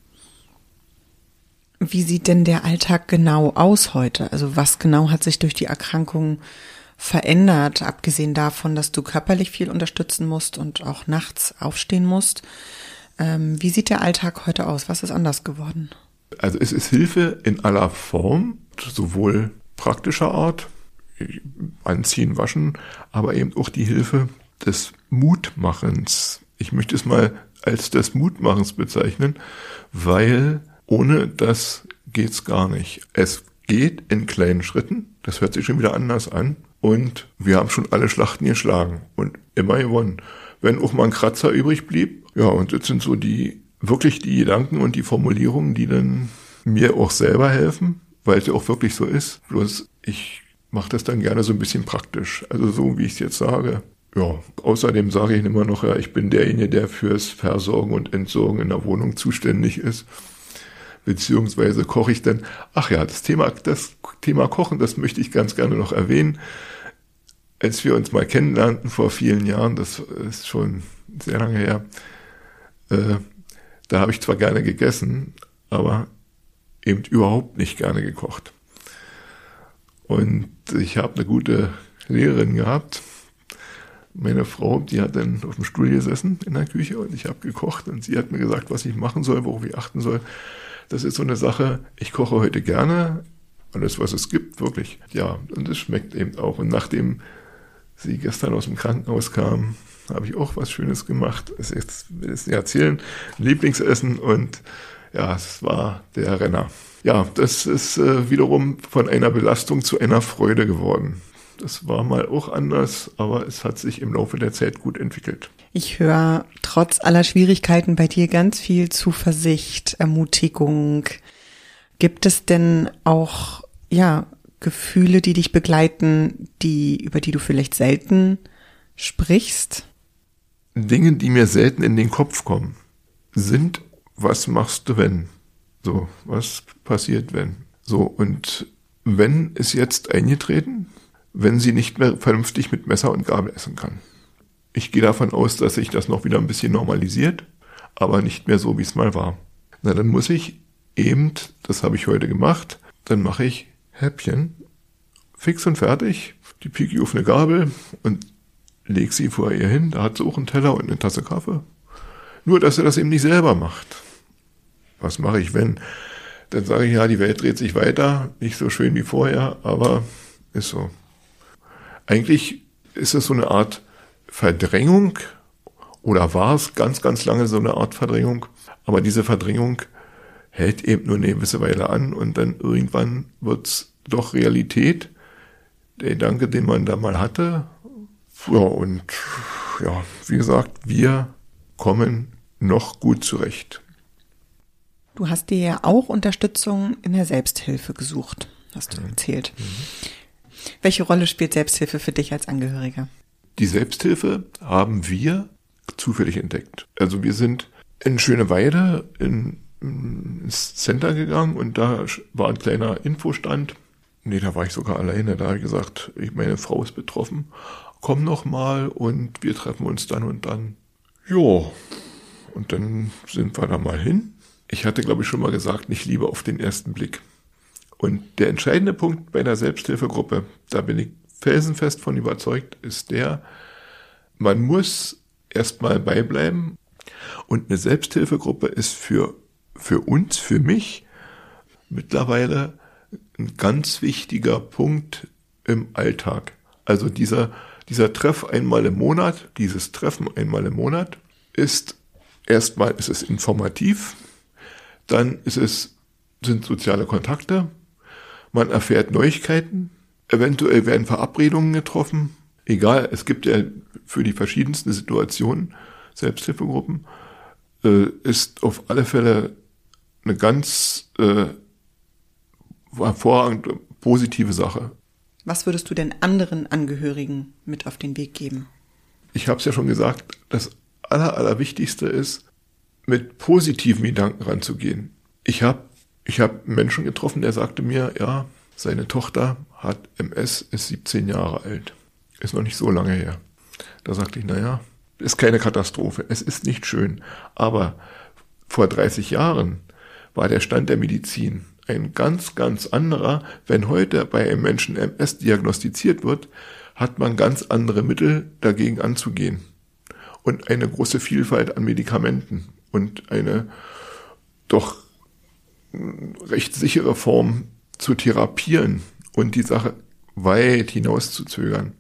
Wie sieht denn der Alltag genau aus heute? Also was genau hat sich durch die Erkrankung verändert, abgesehen davon, dass du körperlich viel unterstützen musst und auch nachts aufstehen musst? Wie sieht der Alltag heute aus? Was ist anders geworden? Also es ist Hilfe in aller Form, sowohl praktischer Art, anziehen, waschen, aber eben auch die Hilfe des Mutmachens. Ich möchte es mal als des Mutmachens bezeichnen, weil ohne das geht's gar nicht. Es geht in kleinen Schritten, das hört sich schon wieder anders an, und wir haben schon alle Schlachten geschlagen und immer gewonnen. Wenn auch mal ein Kratzer übrig blieb, ja, und das sind so die Gedanken und die Formulierungen, die dann mir auch selber helfen, weil es ja auch wirklich so ist. Bloß ich mache das dann gerne so ein bisschen praktisch, also so wie ich es jetzt sage. Ja, außerdem sage ich immer noch, ja, ich bin derjenige, der fürs Versorgen und Entsorgen in der Wohnung zuständig ist. Beziehungsweise koche ich dann, das Thema Kochen, das möchte ich ganz gerne noch erwähnen. Als wir uns mal kennenlernten vor vielen Jahren, das ist schon sehr lange her, da habe ich zwar gerne gegessen, aber eben überhaupt nicht gerne gekocht. Und ich habe eine gute Lehrerin gehabt. Meine Frau, die hat dann auf dem Stuhl gesessen in der Küche und ich habe gekocht und sie hat mir gesagt, was ich machen soll, worauf ich achten soll. Das ist so eine Sache, ich koche heute gerne, alles was es gibt, wirklich. Ja, und es schmeckt eben auch. Und nachdem sie gestern aus dem Krankenhaus kam, habe ich auch was Schönes gemacht. Das will ich nicht erzählen. Lieblingsessen und ja, es war der Renner. Ja, das ist wiederum von einer Belastung zu einer Freude geworden. Das war mal auch anders, aber es hat sich im Laufe der Zeit gut entwickelt. Ich höre trotz aller Schwierigkeiten bei dir ganz viel Zuversicht, Ermutigung. Gibt es denn auch, Gefühle, die dich begleiten, über die du vielleicht selten sprichst? Dinge, die mir selten in den Kopf kommen, sind, was machst du, wenn? So, was passiert, wenn? So, und wenn ist jetzt eingetreten, wenn sie nicht mehr vernünftig mit Messer und Gabel essen kann. Ich gehe davon aus, dass sich das noch wieder ein bisschen normalisiert, aber nicht mehr so, wie es mal war. Na, dann muss ich eben, das habe ich heute gemacht, dann mache ich Häppchen, fix und fertig, die pieke ich auf eine Gabel und lege sie vor ihr hin, da hat sie auch einen Teller und eine Tasse Kaffee. Nur, dass er das eben nicht selber macht. Was mache ich, wenn? Dann sage ich, ja, die Welt dreht sich weiter, nicht so schön wie vorher, aber ist so. Eigentlich ist es so eine Art Verdrängung, oder war es ganz, ganz lange so eine Art Verdrängung, aber diese Verdrängung hält eben nur eine gewisse Weile an und dann irgendwann wird's doch Realität. Der Gedanke, den man da mal hatte. Ja, und ja, wie gesagt, wir kommen noch gut zurecht. Du hast dir ja auch Unterstützung in der Selbsthilfe gesucht, hast du erzählt. Welche Rolle spielt Selbsthilfe für dich als Angehöriger? Die Selbsthilfe haben wir zufällig entdeckt. Also wir sind in Schöneweide ins Center gegangen und da war ein kleiner Infostand. Nee, da war ich sogar alleine. Da habe ich gesagt, meine Frau ist betroffen. Komm noch mal und wir treffen uns dann und dann. Jo, und dann sind wir da mal hin. Ich hatte, glaube ich, schon mal gesagt, nicht Liebe auf den ersten Blick. Und der entscheidende Punkt bei der Selbsthilfegruppe, da bin ich felsenfest von überzeugt, ist man muss erstmal beibleiben. Und eine Selbsthilfegruppe ist für uns, für mich, mittlerweile ein ganz wichtiger Punkt im Alltag. Also dieser Treff einmal im Monat, dieses Treffen einmal im Monat ist es informativ, dann sind soziale Kontakte, man erfährt Neuigkeiten, eventuell werden Verabredungen getroffen, egal, es gibt ja für die verschiedensten Situationen Selbsthilfegruppen, ist auf alle Fälle eine ganz hervorragende, positive Sache. Was würdest du denn anderen Angehörigen mit auf den Weg geben? Ich habe es ja schon gesagt, das Allerwichtigste ist, mit positiven Gedanken ranzugehen. Ich hab einen Menschen getroffen, der sagte mir, ja, seine Tochter hat MS, ist 17 Jahre alt. Ist noch nicht so lange her. Da sagte ich, naja, ist keine Katastrophe, es ist nicht schön. Aber vor 30 Jahren war der Stand der Medizin ein ganz, ganz anderer. Wenn heute bei einem Menschen MS diagnostiziert wird, hat man ganz andere Mittel dagegen anzugehen. Und eine große Vielfalt an Medikamenten und eine doch recht sichere Form zu therapieren und die Sache weit hinauszuzögern.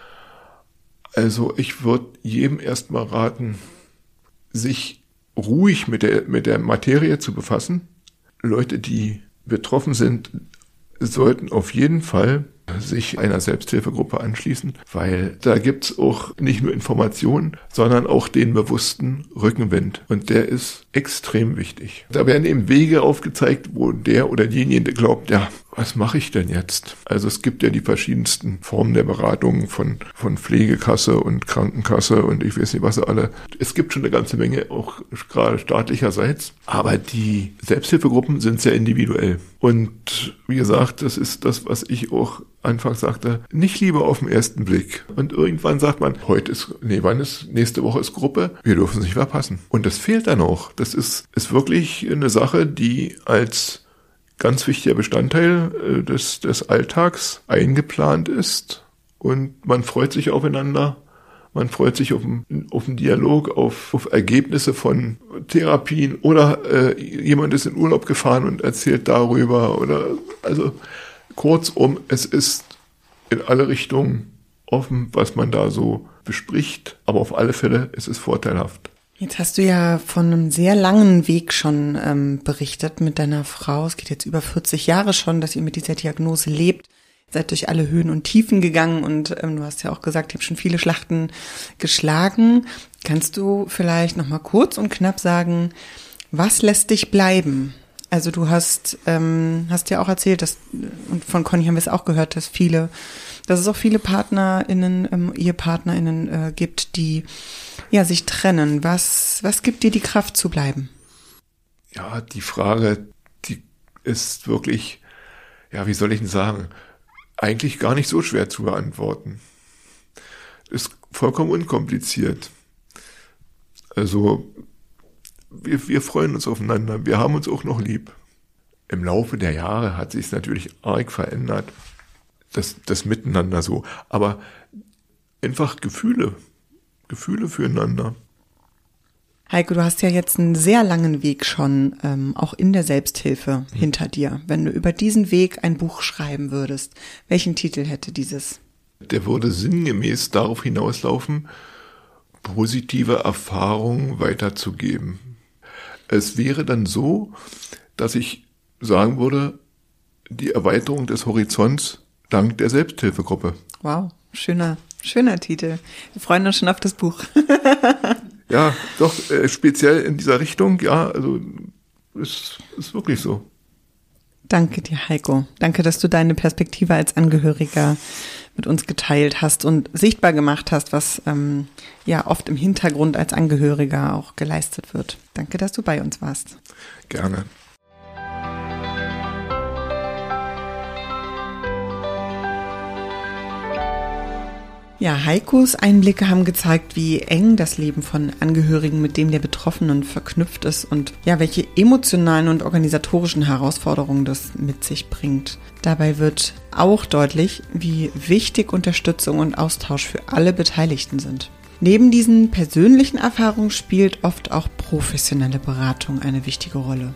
Also ich würde jedem erstmal raten, sich ruhig mit der Materie zu befassen. Leute, die betroffen sind, sollten auf jeden Fall sich einer Selbsthilfegruppe anschließen, weil da gibt's auch nicht nur Informationen, sondern auch den bewussten Rückenwind. Und der ist extrem wichtig. Da werden eben Wege aufgezeigt, wo der oder diejenige glaubt, ja, was mache ich denn jetzt? Also es gibt ja die verschiedensten Formen der Beratung von Pflegekasse und Krankenkasse und ich weiß nicht was alle. Es gibt schon eine ganze Menge, auch gerade staatlicherseits. Aber die Selbsthilfegruppen sind sehr individuell. Und wie gesagt, das ist das, was ich auch anfangs sagte, nicht Liebe auf den ersten Blick. Und irgendwann sagt man, nächste Woche ist Gruppe, wir dürfen es nicht verpassen. Und das fehlt dann auch. Das ist wirklich eine Sache, die als ganz wichtiger Bestandteil des Alltags eingeplant ist. Und man freut sich aufeinander. Man freut sich auf einen Dialog, auf Ergebnisse von Therapien oder jemand ist in Urlaub gefahren und erzählt darüber also kurzum, es ist in alle Richtungen offen, was man da so bespricht, aber auf alle Fälle ist es vorteilhaft. Jetzt hast du ja von einem sehr langen Weg schon berichtet mit deiner Frau. Es geht jetzt über 40 Jahre schon, dass ihr mit dieser Diagnose lebt. Ihr seid durch alle Höhen und Tiefen gegangen und du hast ja auch gesagt, ihr habt schon viele Schlachten geschlagen. Kannst du vielleicht noch mal kurz und knapp sagen, was lässt dich bleiben? Also du hast ja auch erzählt, und von Conny haben wir es auch gehört, dass es auch viele Ehepartnerinnen gibt, die ja sich trennen. Was gibt dir die Kraft zu bleiben? Ja, die Frage, die ist wirklich, ja, wie soll ich denn sagen, eigentlich gar nicht so schwer zu beantworten. Ist vollkommen unkompliziert. Also wir freuen uns aufeinander, wir haben uns auch noch lieb. Im Laufe der Jahre hat sich es natürlich arg verändert, das Miteinander so, aber einfach Gefühle füreinander. Heiko, du hast ja jetzt einen sehr langen Weg schon, auch in der Selbsthilfe hinter dir. Wenn du über diesen Weg ein Buch schreiben würdest, welchen Titel hätte dieses? Der würde sinngemäß darauf hinauslaufen, positive Erfahrungen weiterzugeben. Es wäre dann so, dass ich sagen würde, die Erweiterung des Horizonts dank der Selbsthilfegruppe. Wow, schöner Titel. Wir freuen uns schon auf das Buch. Ja, doch, speziell in dieser Richtung, ja, also ist wirklich so. Danke dir, Heiko. Danke, dass du deine Perspektive als Angehöriger mit uns geteilt hast und sichtbar gemacht hast, was ja oft im Hintergrund als Angehöriger auch geleistet wird. Danke, dass du bei uns warst. Gerne. Ja, Heikos Einblicke haben gezeigt, wie eng das Leben von Angehörigen mit dem der Betroffenen verknüpft ist und ja, welche emotionalen und organisatorischen Herausforderungen das mit sich bringt. Dabei wird auch deutlich, wie wichtig Unterstützung und Austausch für alle Beteiligten sind. Neben diesen persönlichen Erfahrungen spielt oft auch professionelle Beratung eine wichtige Rolle.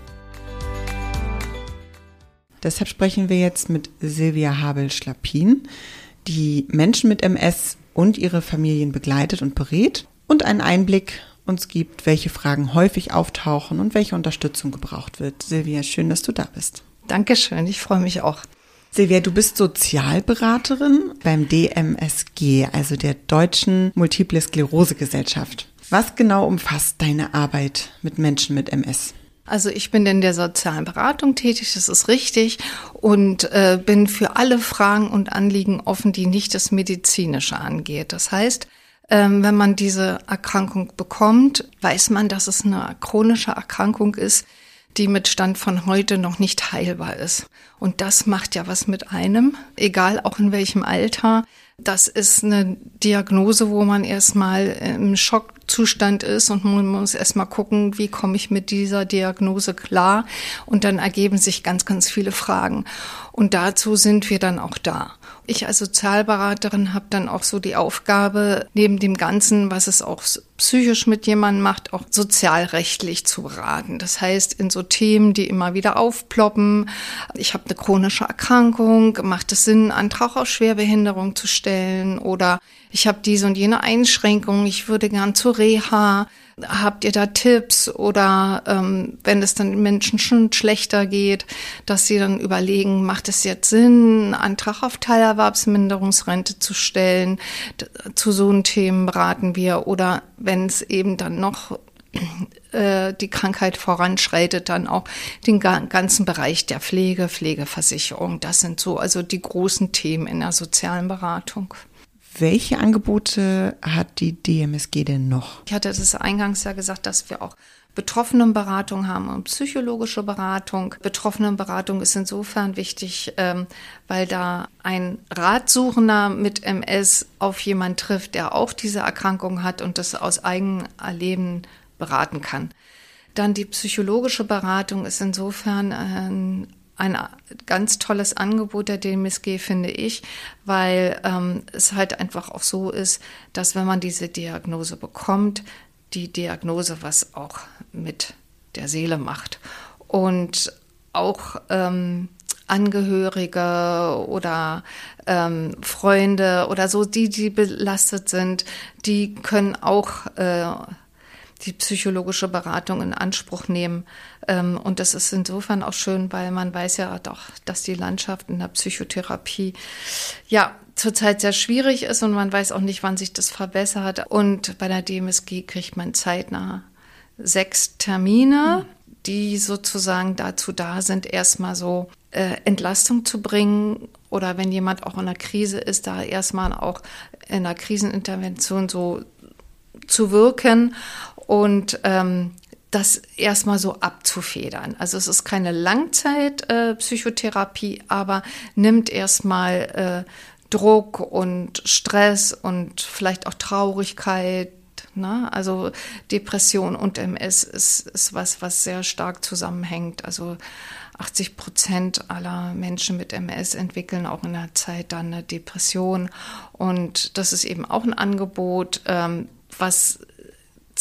Deshalb sprechen wir jetzt mit Silvia Habel-Schlapin, die Menschen mit MS und ihre Familien begleitet und berät und einen Einblick uns gibt, welche Fragen häufig auftauchen und welche Unterstützung gebraucht wird. Silvia, schön, dass du da bist. Dankeschön, ich freue mich auch. Silvia, du bist Sozialberaterin beim DMSG, also der Deutschen Multiple Sklerose Gesellschaft. Was genau umfasst deine Arbeit mit Menschen mit MS? Also ich bin in der sozialen Beratung tätig, das ist richtig, und bin für alle Fragen und Anliegen offen, die nicht das Medizinische angeht. Das heißt, wenn man diese Erkrankung bekommt, weiß man, dass es eine chronische Erkrankung ist, die mit Stand von heute noch nicht heilbar ist. Und das macht ja was mit einem, egal auch in welchem Alter. Das ist eine Diagnose, wo man erstmal im Schockzustand ist und man muss erstmal gucken, wie komme ich mit dieser Diagnose klar. Und dann ergeben sich ganz, ganz viele Fragen. Und dazu sind wir dann auch da. Ich als Sozialberaterin habe dann auch so die Aufgabe, neben dem Ganzen, was es auch psychisch mit jemandem macht, auch sozialrechtlich zu beraten. Das heißt, in so Themen, die immer wieder aufploppen, ich habe eine chronische Erkrankung, macht es Sinn, einen Antrag auf Schwerbehinderung zu stellen oder ich habe diese und jene Einschränkung, ich würde gern zur Reha. Habt ihr da Tipps oder wenn es dann den Menschen schon schlechter geht, dass sie dann überlegen, macht es jetzt Sinn, einen Antrag auf Teilerwerbsminderungsrente zu stellen? Zu so einen Themen beraten wir. Oder wenn es eben dann noch die Krankheit voranschreitet, dann auch den ganzen Bereich der Pflegeversicherung. Das sind so also die großen Themen in der sozialen Beratung. Welche Angebote hat die DMSG denn noch? Ich hatte das eingangs ja gesagt, dass wir auch Betroffenenberatung haben und psychologische Beratung. Betroffenenberatung ist insofern wichtig, weil da ein Ratsuchender mit MS auf jemanden trifft, der auch diese Erkrankung hat und das aus eigenem Erleben beraten kann. Dann die psychologische Beratung ist insofern ein ganz tolles Angebot der DMSG, finde ich, weil es halt einfach auch so ist, dass wenn man diese Diagnose bekommt, die Diagnose was auch mit der Seele macht. Und auch Angehörige oder Freunde oder so, die belastet sind, die können auch die psychologische Beratung in Anspruch nehmen. Und das ist insofern auch schön, weil man weiß ja doch, dass die Landschaft in der Psychotherapie ja zurzeit sehr schwierig ist und man weiß auch nicht, wann sich das verbessert. Und bei der DMSG kriegt man zeitnah 6 Termine, die sozusagen dazu da sind, erstmal so Entlastung zu bringen oder wenn jemand auch in einer Krise ist, da erstmal auch in einer Krisenintervention so zu wirken und das erstmal so abzufedern. Also es ist keine Langzeitpsychotherapie, aber nimmt erstmal Druck und Stress und vielleicht auch Traurigkeit, ne? Also Depression und MS ist was sehr stark zusammenhängt. Also 80% aller Menschen mit MS entwickeln auch in der Zeit dann eine Depression. Und das ist eben auch ein Angebot, was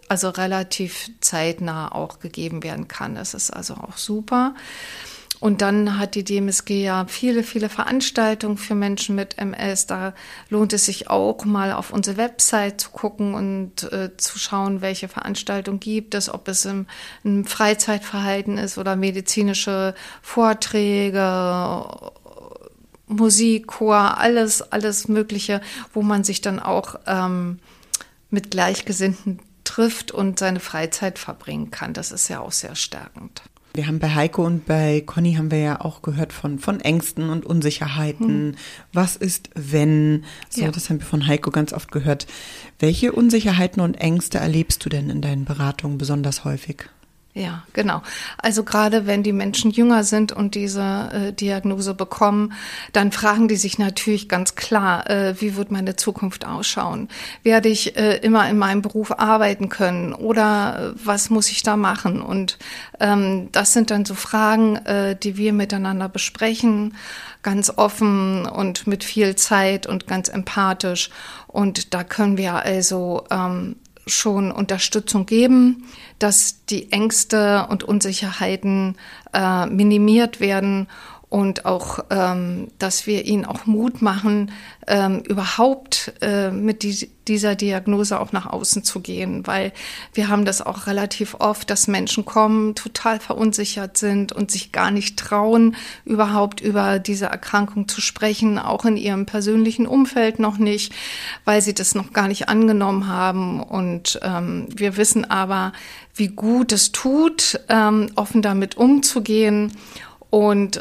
also relativ zeitnah auch gegeben werden kann. Das ist also auch super. Und dann hat die DMSG ja viele, viele Veranstaltungen für Menschen mit MS. Da lohnt es sich auch mal auf unsere Website zu gucken und zu schauen, welche Veranstaltungen gibt es, ob es im Freizeitverhalten ist oder medizinische Vorträge, Musik, Chor, alles Mögliche, wo man sich dann auch mit Gleichgesinnten trifft und seine Freizeit verbringen kann. Das ist ja auch sehr stärkend. Wir haben bei Heiko und bei Conny haben wir ja auch gehört von Ängsten und Unsicherheiten. Was ist, wenn? So, ja. Das haben wir von Heiko ganz oft gehört. Welche Unsicherheiten und Ängste erlebst du denn in deinen Beratungen besonders häufig? Ja, genau. Also gerade wenn die Menschen jünger sind und diese Diagnose bekommen, dann fragen die sich natürlich ganz klar, wie wird meine Zukunft ausschauen? Werde ich immer in meinem Beruf arbeiten können oder was muss ich da machen? Und das sind dann so Fragen, die wir miteinander besprechen, ganz offen und mit viel Zeit und ganz empathisch. Und da können wir also schon Unterstützung geben, dass die Ängste und Unsicherheiten minimiert werden und auch, dass wir ihnen auch Mut machen, überhaupt mit dieser Diagnose auch nach außen zu gehen, weil wir haben das auch relativ oft, dass Menschen kommen, total verunsichert sind und sich gar nicht trauen, überhaupt über diese Erkrankung zu sprechen, auch in ihrem persönlichen Umfeld noch nicht, weil sie das noch gar nicht angenommen haben. Und wir wissen aber, wie gut es tut, offen damit umzugehen. Und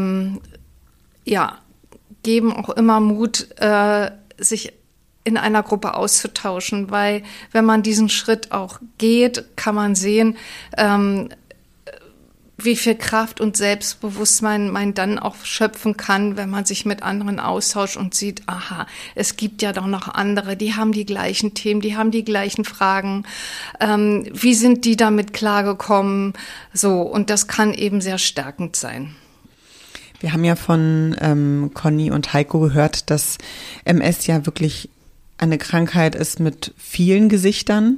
geben auch immer Mut, sich in einer Gruppe auszutauschen, weil wenn man diesen Schritt auch geht, kann man sehen, wie viel Kraft und Selbstbewusstsein man dann auch schöpfen kann, wenn man sich mit anderen austauscht und sieht, aha, es gibt ja doch noch andere, die haben die gleichen Themen, die haben die gleichen Fragen. Wie sind die damit klargekommen? So, und das kann eben sehr stärkend sein. Wir haben ja von Conny und Heiko gehört, dass MS ja wirklich eine Krankheit ist mit vielen Gesichtern.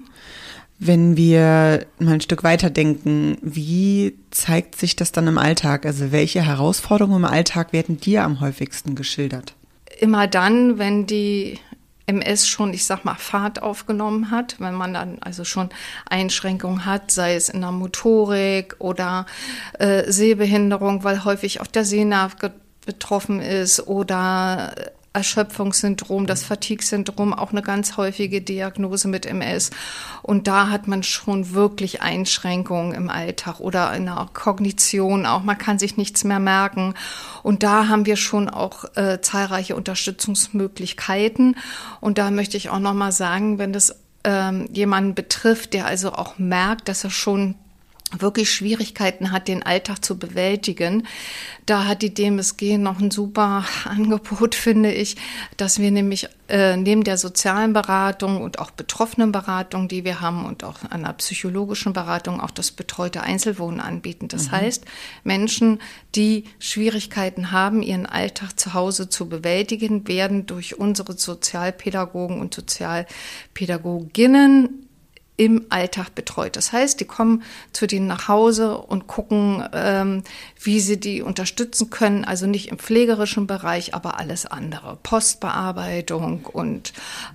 Wenn wir mal ein Stück weiter denken, wie zeigt sich das dann im Alltag? Also welche Herausforderungen im Alltag werden dir am häufigsten geschildert? Immer dann, wenn die MS schon, ich sag mal, Fahrt aufgenommen hat, wenn man dann also schon Einschränkungen hat, sei es in der Motorik oder Sehbehinderung, weil häufig auch der Sehnerv betroffen ist oder Erschöpfungssyndrom, das Fatigue-Syndrom, auch eine ganz häufige Diagnose mit MS. Und da hat man schon wirklich Einschränkungen im Alltag oder in der Kognition auch. Man kann sich nichts mehr merken. Und da haben wir schon auch zahlreiche Unterstützungsmöglichkeiten. Und da möchte ich auch nochmal sagen, wenn das jemanden betrifft, der also auch merkt, dass er schon wirklich Schwierigkeiten hat, den Alltag zu bewältigen. Da hat die DMSG noch ein super Angebot, finde ich, dass wir nämlich neben der sozialen Beratung und auch Betroffenenberatung, die wir haben und auch einer psychologischen Beratung auch das betreute Einzelwohnen anbieten. Das heißt, Menschen, die Schwierigkeiten haben, ihren Alltag zu Hause zu bewältigen, werden durch unsere Sozialpädagogen und Sozialpädagoginnen im Alltag betreut. Das heißt, die kommen zu denen nach Hause und gucken, wie sie die unterstützen können. Also nicht im pflegerischen Bereich, aber alles andere. Postbearbeitung und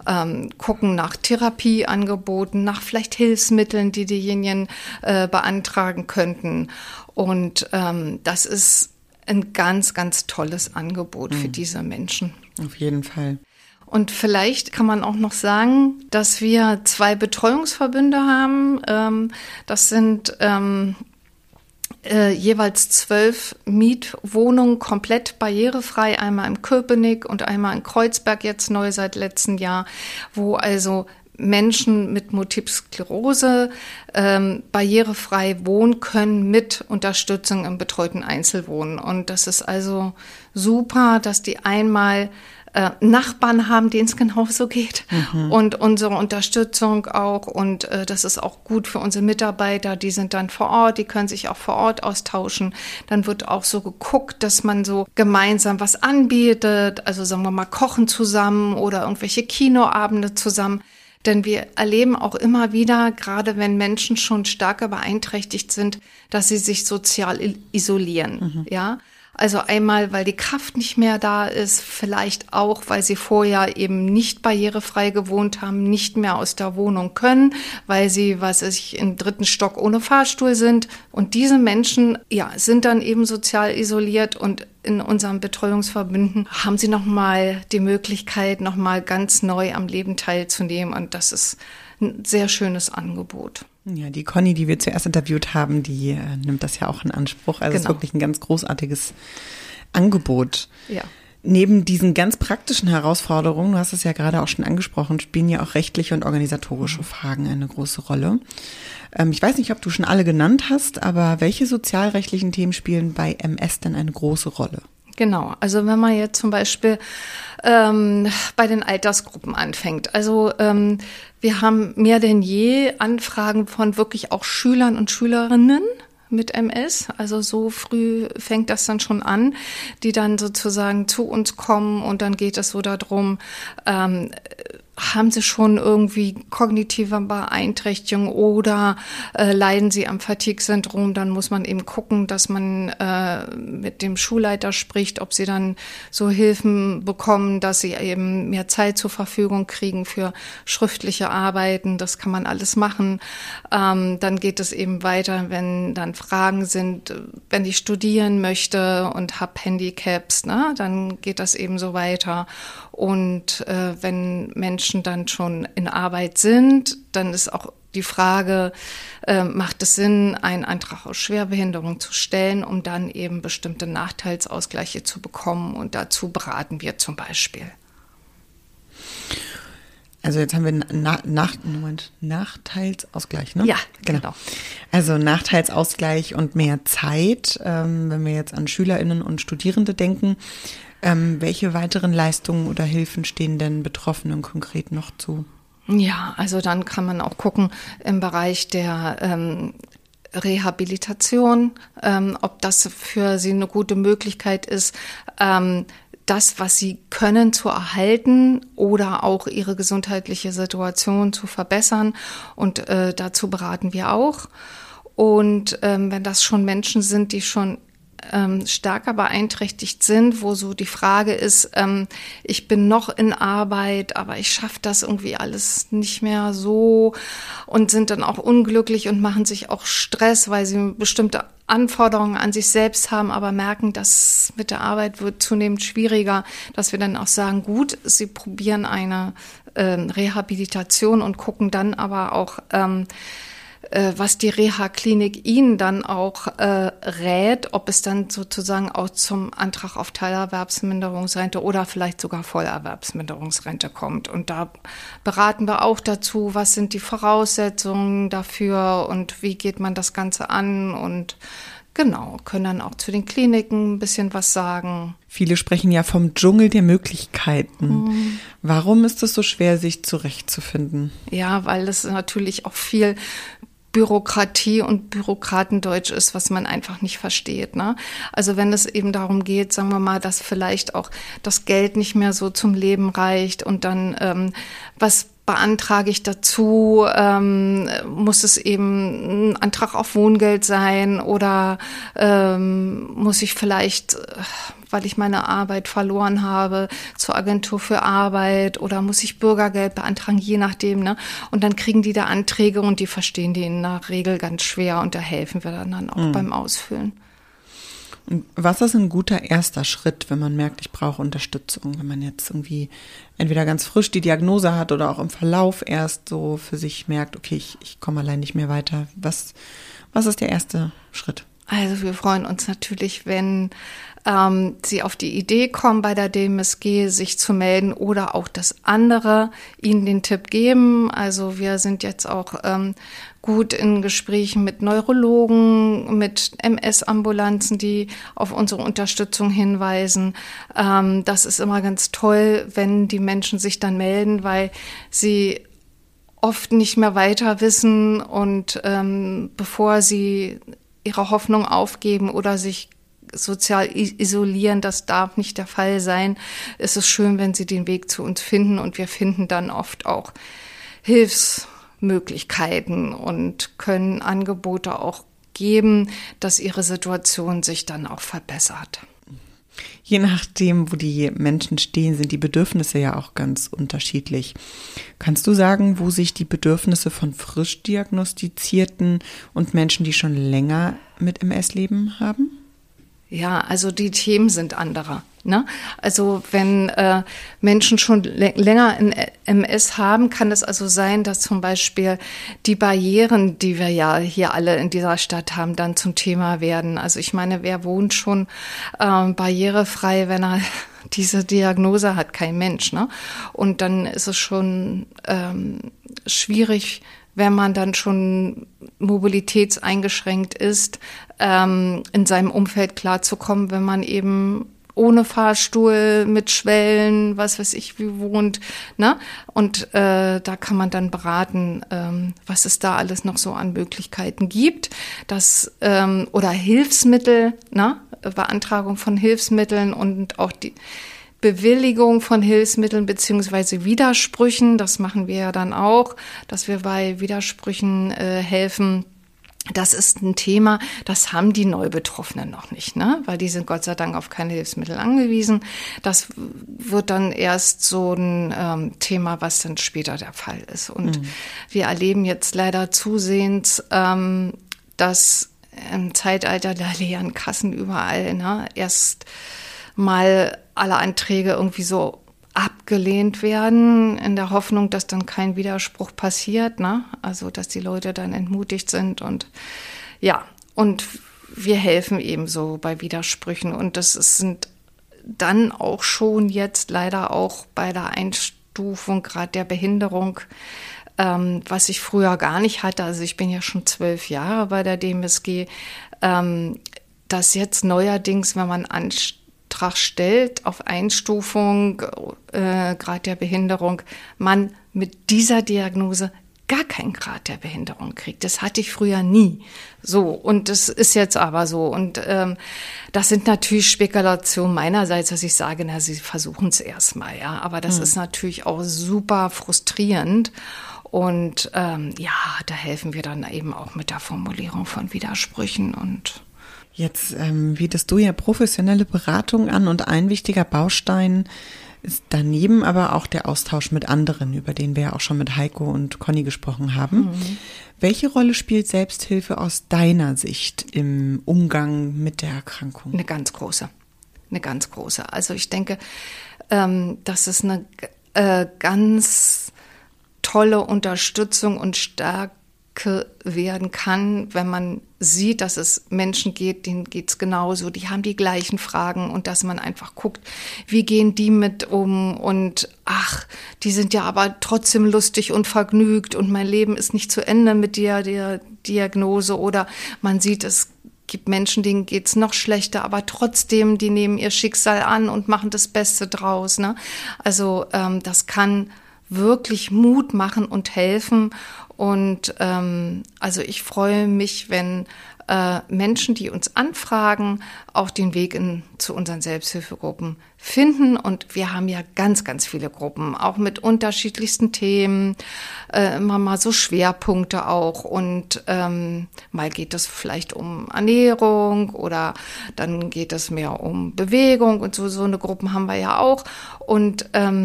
gucken nach Therapieangeboten, nach vielleicht Hilfsmitteln, die diejenigen beantragen könnten. Und das ist ein ganz, ganz tolles Angebot für diese Menschen. Auf jeden Fall. Und vielleicht kann man auch noch sagen, dass wir 2 Betreuungsverbünde haben. Das sind jeweils 12 Mietwohnungen komplett barrierefrei, einmal im Köpenick und einmal in Kreuzberg jetzt neu seit letztem Jahr, wo also Menschen mit Multiple Sklerose barrierefrei wohnen können mit Unterstützung im betreuten Einzelwohnen. Und das ist also super, dass die einmal Nachbarn haben, denen es genauso geht und unsere Unterstützung auch und das ist auch gut für unsere Mitarbeiter, die sind dann vor Ort, die können sich auch vor Ort austauschen. Dann wird auch so geguckt, dass man so gemeinsam was anbietet, also sagen wir mal Kochen zusammen oder irgendwelche Kinoabende zusammen. Denn wir erleben auch immer wieder, gerade wenn Menschen schon stärker beeinträchtigt sind, dass sie sich sozial isolieren, ja. Also einmal, weil die Kraft nicht mehr da ist, vielleicht auch, weil sie vorher eben nicht barrierefrei gewohnt haben, nicht mehr aus der Wohnung können, weil sie, im 3. Stock ohne Fahrstuhl sind. Und diese Menschen, ja, sind dann eben sozial isoliert und in unseren Betreuungsverbünden haben sie nochmal die Möglichkeit, nochmal ganz neu am Leben teilzunehmen. Und das ist ein sehr schönes Angebot. Ja, die Conny, die wir zuerst interviewt haben, die nimmt das ja auch in Anspruch. Also es ist wirklich ein ganz großartiges Angebot. Ja. Neben diesen ganz praktischen Herausforderungen, du hast es ja gerade auch schon angesprochen, spielen ja auch rechtliche und organisatorische Fragen eine große Rolle. Ich weiß nicht, ob du schon alle genannt hast, aber welche sozialrechtlichen Themen spielen bei MS denn eine große Rolle? Genau, also wenn man jetzt zum Beispiel bei den Altersgruppen anfängt. Also wir haben mehr denn je Anfragen von wirklich auch Schülern und Schülerinnen mit MS. Also so früh fängt das dann schon an, die dann sozusagen zu uns kommen und dann geht es so darum, haben sie schon irgendwie kognitive Beeinträchtigung oder leiden sie am Fatigue-Syndrom, dann muss man eben gucken, dass man mit dem Schulleiter spricht, ob sie dann so Hilfen bekommen, dass sie eben mehr Zeit zur Verfügung kriegen für schriftliche Arbeiten. Das kann man alles machen. Dann geht es eben weiter, wenn dann Fragen sind, wenn ich studieren möchte und habe Handicaps, ne, dann geht das eben so weiter. Und wenn Menschen dann schon in Arbeit sind, dann ist auch die Frage, macht es Sinn, einen Antrag aus Schwerbehinderung zu stellen, um dann eben bestimmte Nachteilsausgleiche zu bekommen. Und dazu beraten wir zum Beispiel. Also jetzt haben wir Nachteilsausgleich, ne? Ja, genau. Also Nachteilsausgleich und mehr Zeit, wenn wir jetzt an SchülerInnen und Studierende denken. Welche weiteren Leistungen oder Hilfen stehen denn Betroffenen konkret noch zu? Ja, also dann kann man auch gucken im Bereich der Rehabilitation, ob das für sie eine gute Möglichkeit ist, das, was sie können, zu erhalten oder auch ihre gesundheitliche Situation zu verbessern. Und dazu beraten wir auch. Und wenn das schon Menschen sind, die schon stärker beeinträchtigt sind, wo so die Frage ist, ich bin noch in Arbeit, aber ich schaffe das irgendwie alles nicht mehr so und sind dann auch unglücklich und machen sich auch Stress, weil sie bestimmte Anforderungen an sich selbst haben, aber merken, dass mit der Arbeit wird zunehmend schwieriger, dass wir dann auch sagen, gut, sie probieren eine Rehabilitation und gucken dann aber auch, was die Reha-Klinik ihnen dann auch rät, ob es dann sozusagen auch zum Antrag auf Teilerwerbsminderungsrente oder vielleicht sogar Vollerwerbsminderungsrente kommt. Und da beraten wir auch dazu, was sind die Voraussetzungen dafür und wie geht man das Ganze an und genau, können dann auch zu den Kliniken ein bisschen was sagen. Viele sprechen ja vom Dschungel der Möglichkeiten. Warum ist es so schwer, sich zurechtzufinden? Ja, weil es natürlich auch viel Bürokratie und Bürokratendeutsch ist, was man einfach nicht versteht, ne? Also wenn es eben darum geht, sagen wir mal, dass vielleicht auch das Geld nicht mehr so zum Leben reicht und dann was beantrage ich dazu, muss es eben ein Antrag auf Wohngeld sein oder muss ich vielleicht, weil ich meine Arbeit verloren habe, zur Agentur für Arbeit oder muss ich Bürgergeld beantragen, je nachdem, ne? Und dann kriegen die da Anträge und die verstehen die in der Regel ganz schwer und da helfen wir dann auch beim Ausfüllen. Und was ist ein guter erster Schritt, wenn man merkt, ich brauche Unterstützung, wenn man jetzt irgendwie entweder ganz frisch die Diagnose hat oder auch im Verlauf erst so für sich merkt, okay, ich komme allein nicht mehr weiter. Was ist der erste Schritt? Also wir freuen uns natürlich, wenn Sie auf die Idee kommen, bei der DMSG sich zu melden oder auch das andere Ihnen den Tipp geben. Also wir sind jetzt auch gut in Gesprächen mit Neurologen, mit MS-Ambulanzen, die auf unsere Unterstützung hinweisen. Das ist immer ganz toll, wenn die Menschen sich dann melden, weil sie oft nicht mehr weiter wissen und bevor sie ihre Hoffnung aufgeben oder sich sozial isolieren, das darf nicht der Fall sein. Es ist schön, wenn sie den Weg zu uns finden und wir finden dann oft auch Hilfsmöglichkeiten und können Angebote auch geben, dass ihre Situation sich dann auch verbessert. Je nachdem, wo die Menschen stehen, sind die Bedürfnisse ja auch ganz unterschiedlich. Kannst du sagen, wo sich die Bedürfnisse von frisch Diagnostizierten und Menschen, die schon länger mit MS leben, haben? Ja, also die Themen sind andere. Ne? Also wenn Menschen schon länger in MS haben, kann es also sein, dass zum Beispiel die Barrieren, die wir ja hier alle in dieser Stadt haben, dann zum Thema werden. Also ich meine, wer wohnt schon barrierefrei, wenn er diese Diagnose hat? Kein Mensch. Ne? Und dann ist es schon schwierig, wenn man dann schon mobilitätseingeschränkt ist, in seinem Umfeld klarzukommen, wenn man eben ohne Fahrstuhl, mit Schwellen, was weiß ich, wie wohnt, ne? Und da kann man dann beraten, was es da alles noch so an Möglichkeiten gibt, oder Hilfsmittel, ne? Beantragung von Hilfsmitteln und auch die Bewilligung von Hilfsmitteln beziehungsweise Widersprüchen, das machen wir ja dann auch, dass wir bei Widersprüchen helfen. Das ist ein Thema, das haben die Neubetroffenen noch nicht, ne? Weil die sind Gott sei Dank auf keine Hilfsmittel angewiesen. Das wird dann erst so ein Thema, was dann später der Fall ist. Und wir erleben jetzt leider zusehends, dass im Zeitalter der leeren Kassen überall, ne, erst mal alle Anträge irgendwie so abgelehnt werden, in der Hoffnung, dass dann kein Widerspruch passiert, ne? Also, dass die Leute dann entmutigt sind und ja, und wir helfen ebenso bei Widersprüchen und sind dann auch schon jetzt leider auch bei der Einstufung gerade der Behinderung, was ich früher gar nicht hatte, also ich bin ja schon 12 Jahre bei der DMSG, dass jetzt neuerdings, wenn man Antrag stellt auf Einstufung, Grad der Behinderung, man mit dieser Diagnose gar keinen Grad der Behinderung kriegt. Das hatte ich früher nie. So, und das ist jetzt aber so. Und das sind natürlich Spekulationen meinerseits, dass ich sage, na, sie versuchen es erstmal, ja. Aber das ist natürlich auch super frustrierend. Und ja, da helfen wir dann eben auch mit der Formulierung von Widersprüchen und Jetzt bietest du ja professionelle Beratung an und ein wichtiger Baustein ist daneben aber auch der Austausch mit anderen, über den wir ja auch schon mit Heiko und Conny gesprochen haben. Welche Rolle spielt Selbsthilfe aus deiner Sicht im Umgang mit der Erkrankung? Eine ganz große. Also ich denke, dass es eine ganz tolle Unterstützung und Stärke werden kann, wenn man sieht, dass es Menschen geht, denen geht's genauso, die haben die gleichen Fragen und dass man einfach guckt, wie gehen die mit um und ach, die sind ja aber trotzdem lustig und vergnügt und mein Leben ist nicht zu Ende mit der Diagnose oder man sieht, es gibt Menschen, denen geht's noch schlechter, aber trotzdem, die nehmen ihr Schicksal an und machen das Beste draus, ne? Also das kann wirklich Mut machen und helfen. Und also ich freue mich, wenn Menschen, die uns anfragen, auch den Weg zu unseren Selbsthilfegruppen finden. Und wir haben ja ganz, ganz viele Gruppen, auch mit unterschiedlichsten Themen, immer mal so Schwerpunkte auch. Und mal geht es vielleicht um Ernährung oder dann geht es mehr um Bewegung und so eine Gruppen haben wir ja auch. Und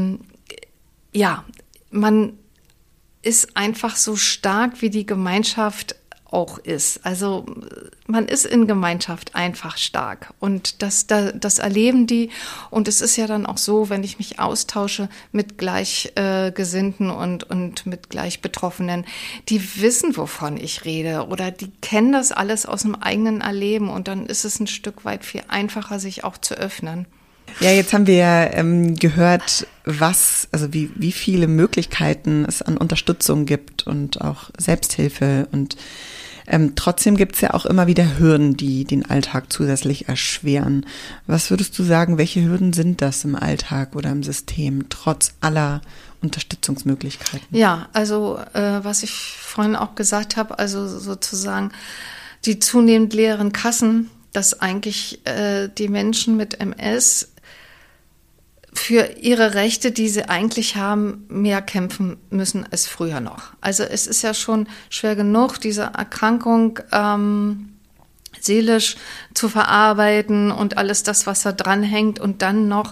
ja, man ist einfach so stark, wie die Gemeinschaft auch ist. Also man ist in Gemeinschaft einfach stark und das erleben die. Und es ist ja dann auch so, wenn ich mich austausche mit Gleichgesinnten und mit Gleichbetroffenen, die wissen, wovon ich rede oder die kennen das alles aus dem eigenen Erleben und dann ist es ein Stück weit viel einfacher, sich auch zu öffnen. Ja, jetzt haben wir ja gehört, wie viele Möglichkeiten es an Unterstützung gibt und auch Selbsthilfe und trotzdem gibt es ja auch immer wieder Hürden, die den Alltag zusätzlich erschweren. Was würdest du sagen, welche Hürden sind das im Alltag oder im System, trotz aller Unterstützungsmöglichkeiten? Ja, also was ich vorhin auch gesagt habe, also sozusagen die zunehmend leeren Kassen, dass eigentlich die Menschen mit MS für ihre Rechte, die sie eigentlich haben, mehr kämpfen müssen als früher noch. Also es ist ja schon schwer genug, diese Erkrankung seelisch zu verarbeiten und alles das, was da dran hängt und dann noch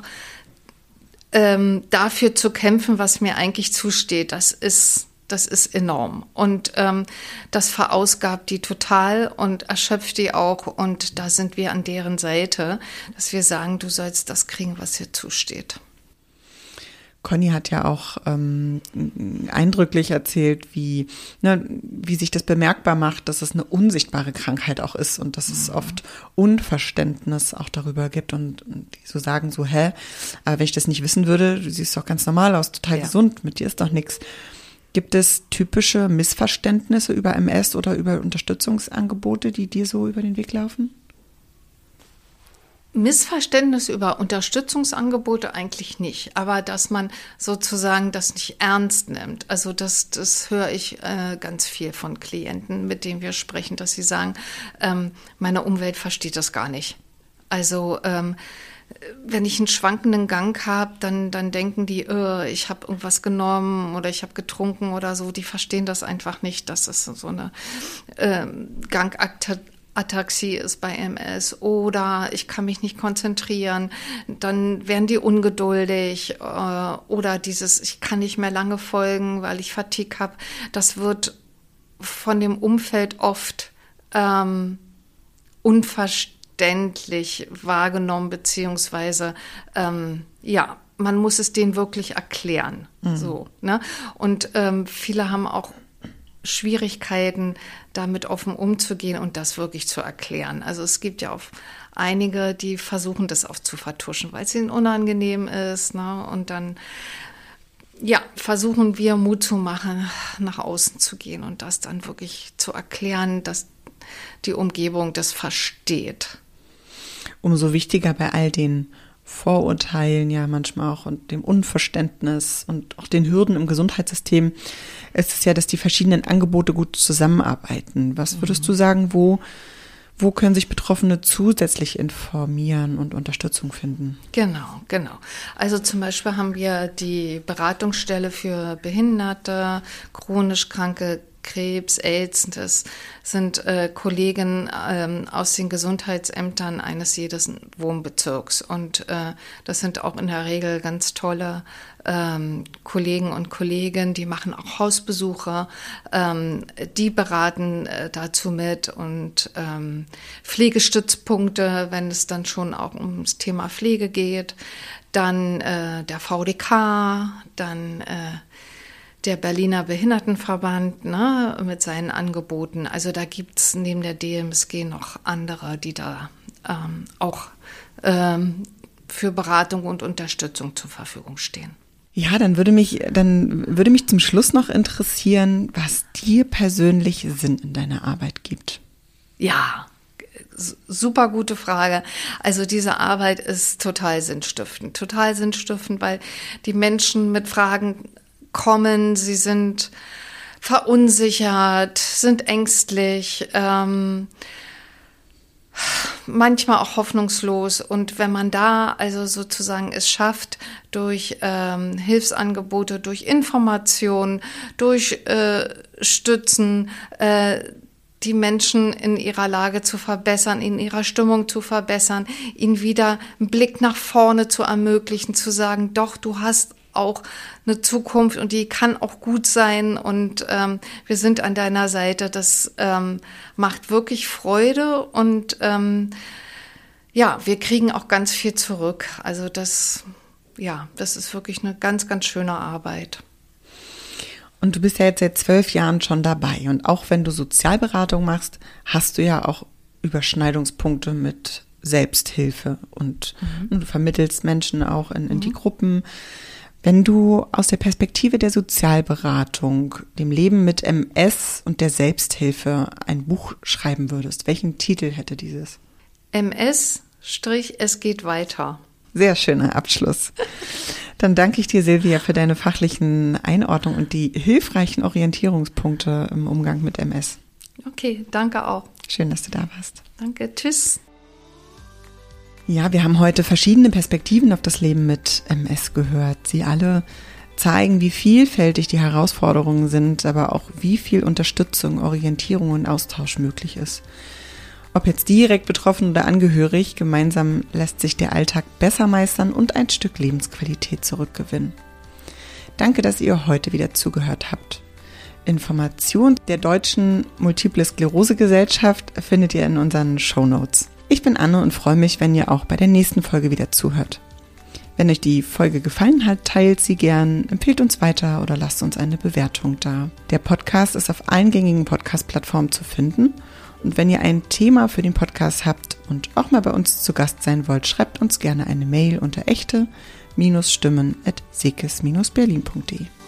dafür zu kämpfen, was mir eigentlich zusteht. Das ist enorm. Und das verausgabt die total und erschöpft die auch. Und da sind wir an deren Seite, dass wir sagen, du sollst das kriegen, was dir zusteht. Conny hat ja auch eindrücklich erzählt, wie sich das bemerkbar macht, dass es eine unsichtbare Krankheit auch ist und dass es oft Unverständnis auch darüber gibt und die so sagen so, aber wenn ich das nicht wissen würde, du siehst doch ganz normal aus, total gesund, mit dir ist doch nichts. Gibt es typische Missverständnisse über MS oder über Unterstützungsangebote, die dir so über den Weg laufen? Missverständnisse über Unterstützungsangebote eigentlich nicht, aber dass man sozusagen das nicht ernst nimmt. Also das höre ich ganz viel von Klienten, mit denen wir sprechen, dass sie sagen, meine Umwelt versteht das gar nicht. Also wenn ich einen schwankenden Gang habe, dann denken die, ich habe irgendwas genommen oder ich habe getrunken oder so. Die verstehen das einfach nicht, dass es so eine Gangataxie ist bei MS oder ich kann mich nicht konzentrieren. Dann werden die ungeduldig oder ich kann nicht mehr lange folgen, weil ich Fatigue habe. Das wird von dem Umfeld oft unverständlich wahrgenommen, beziehungsweise, man muss es denen wirklich erklären. So, ne? Und viele haben auch Schwierigkeiten, damit offen umzugehen und das wirklich zu erklären. Also es gibt ja auch einige, die versuchen, das auch zu vertuschen, weil es ihnen unangenehm ist, ne? Und dann versuchen wir Mut zu machen, nach außen zu gehen und das dann wirklich zu erklären, dass die Umgebung das versteht. Umso wichtiger bei all den Vorurteilen ja manchmal auch und dem Unverständnis und auch den Hürden im Gesundheitssystem ist es ja, dass die verschiedenen Angebote gut zusammenarbeiten. Was würdest du sagen, wo können sich Betroffene zusätzlich informieren und Unterstützung finden? Genau. Also zum Beispiel haben wir die Beratungsstelle für Behinderte, chronisch Kranke, Krebs, AIDS, das sind Kollegen aus den Gesundheitsämtern eines jeden Wohnbezirks. Und das sind auch in der Regel ganz tolle Kollegen und Kolleginnen, die machen auch Hausbesuche, die beraten dazu mit und Pflegestützpunkte, wenn es dann schon auch ums Thema Pflege geht, dann der VDK, dann der Berliner Behindertenverband, ne, mit seinen Angeboten. Also da gibt es neben der DMSG noch andere, die da auch für Beratung und Unterstützung zur Verfügung stehen. Ja, dann würde mich zum Schluss noch interessieren, was dir persönlich Sinn in deiner Arbeit gibt. Ja, super gute Frage. Also diese Arbeit ist total sinnstiftend, weil die Menschen mit Fragen kommen, sie sind verunsichert, sind ängstlich, manchmal auch hoffnungslos. Und wenn man da also sozusagen es schafft, durch Hilfsangebote, durch Informationen, durch Stützen, die Menschen in ihrer Lage zu verbessern, in ihrer Stimmung zu verbessern, ihnen wieder einen Blick nach vorne zu ermöglichen, zu sagen, doch, du hast auch eine Zukunft und die kann auch gut sein und wir sind an deiner Seite. Das macht wirklich Freude und wir kriegen auch ganz viel zurück. Also das ist wirklich eine ganz, ganz schöne Arbeit. Und du bist ja jetzt seit 12 Jahren schon dabei und auch wenn du Sozialberatung machst, hast du ja auch Überschneidungspunkte mit Selbsthilfe und du vermittelst Menschen auch in die Gruppen. Wenn du aus der Perspektive der Sozialberatung, dem Leben mit MS und der Selbsthilfe ein Buch schreiben würdest, welchen Titel hätte dieses? MS es geht weiter. Sehr schöner Abschluss. Dann danke ich dir, Silvia, für deine fachlichen Einordnungen und die hilfreichen Orientierungspunkte im Umgang mit MS. Okay, danke auch. Schön, dass du da warst. Danke, tschüss. Ja, wir haben heute verschiedene Perspektiven auf das Leben mit MS gehört. Sie alle zeigen, wie vielfältig die Herausforderungen sind, aber auch wie viel Unterstützung, Orientierung und Austausch möglich ist. Ob jetzt direkt betroffen oder angehörig, gemeinsam lässt sich der Alltag besser meistern und ein Stück Lebensqualität zurückgewinnen. Danke, dass ihr heute wieder zugehört habt. Informationen der Deutschen Multiple Sklerose Gesellschaft findet ihr in unseren Shownotes. Ich bin Anne und freue mich, wenn ihr auch bei der nächsten Folge wieder zuhört. Wenn euch die Folge gefallen hat, teilt sie gern, empfehlt uns weiter oder lasst uns eine Bewertung da. Der Podcast ist auf allen gängigen Podcast-Plattformen zu finden. Und wenn ihr ein Thema für den Podcast habt und auch mal bei uns zu Gast sein wollt, schreibt uns gerne eine Mail unter echte-stimmen@sekes-berlin.de.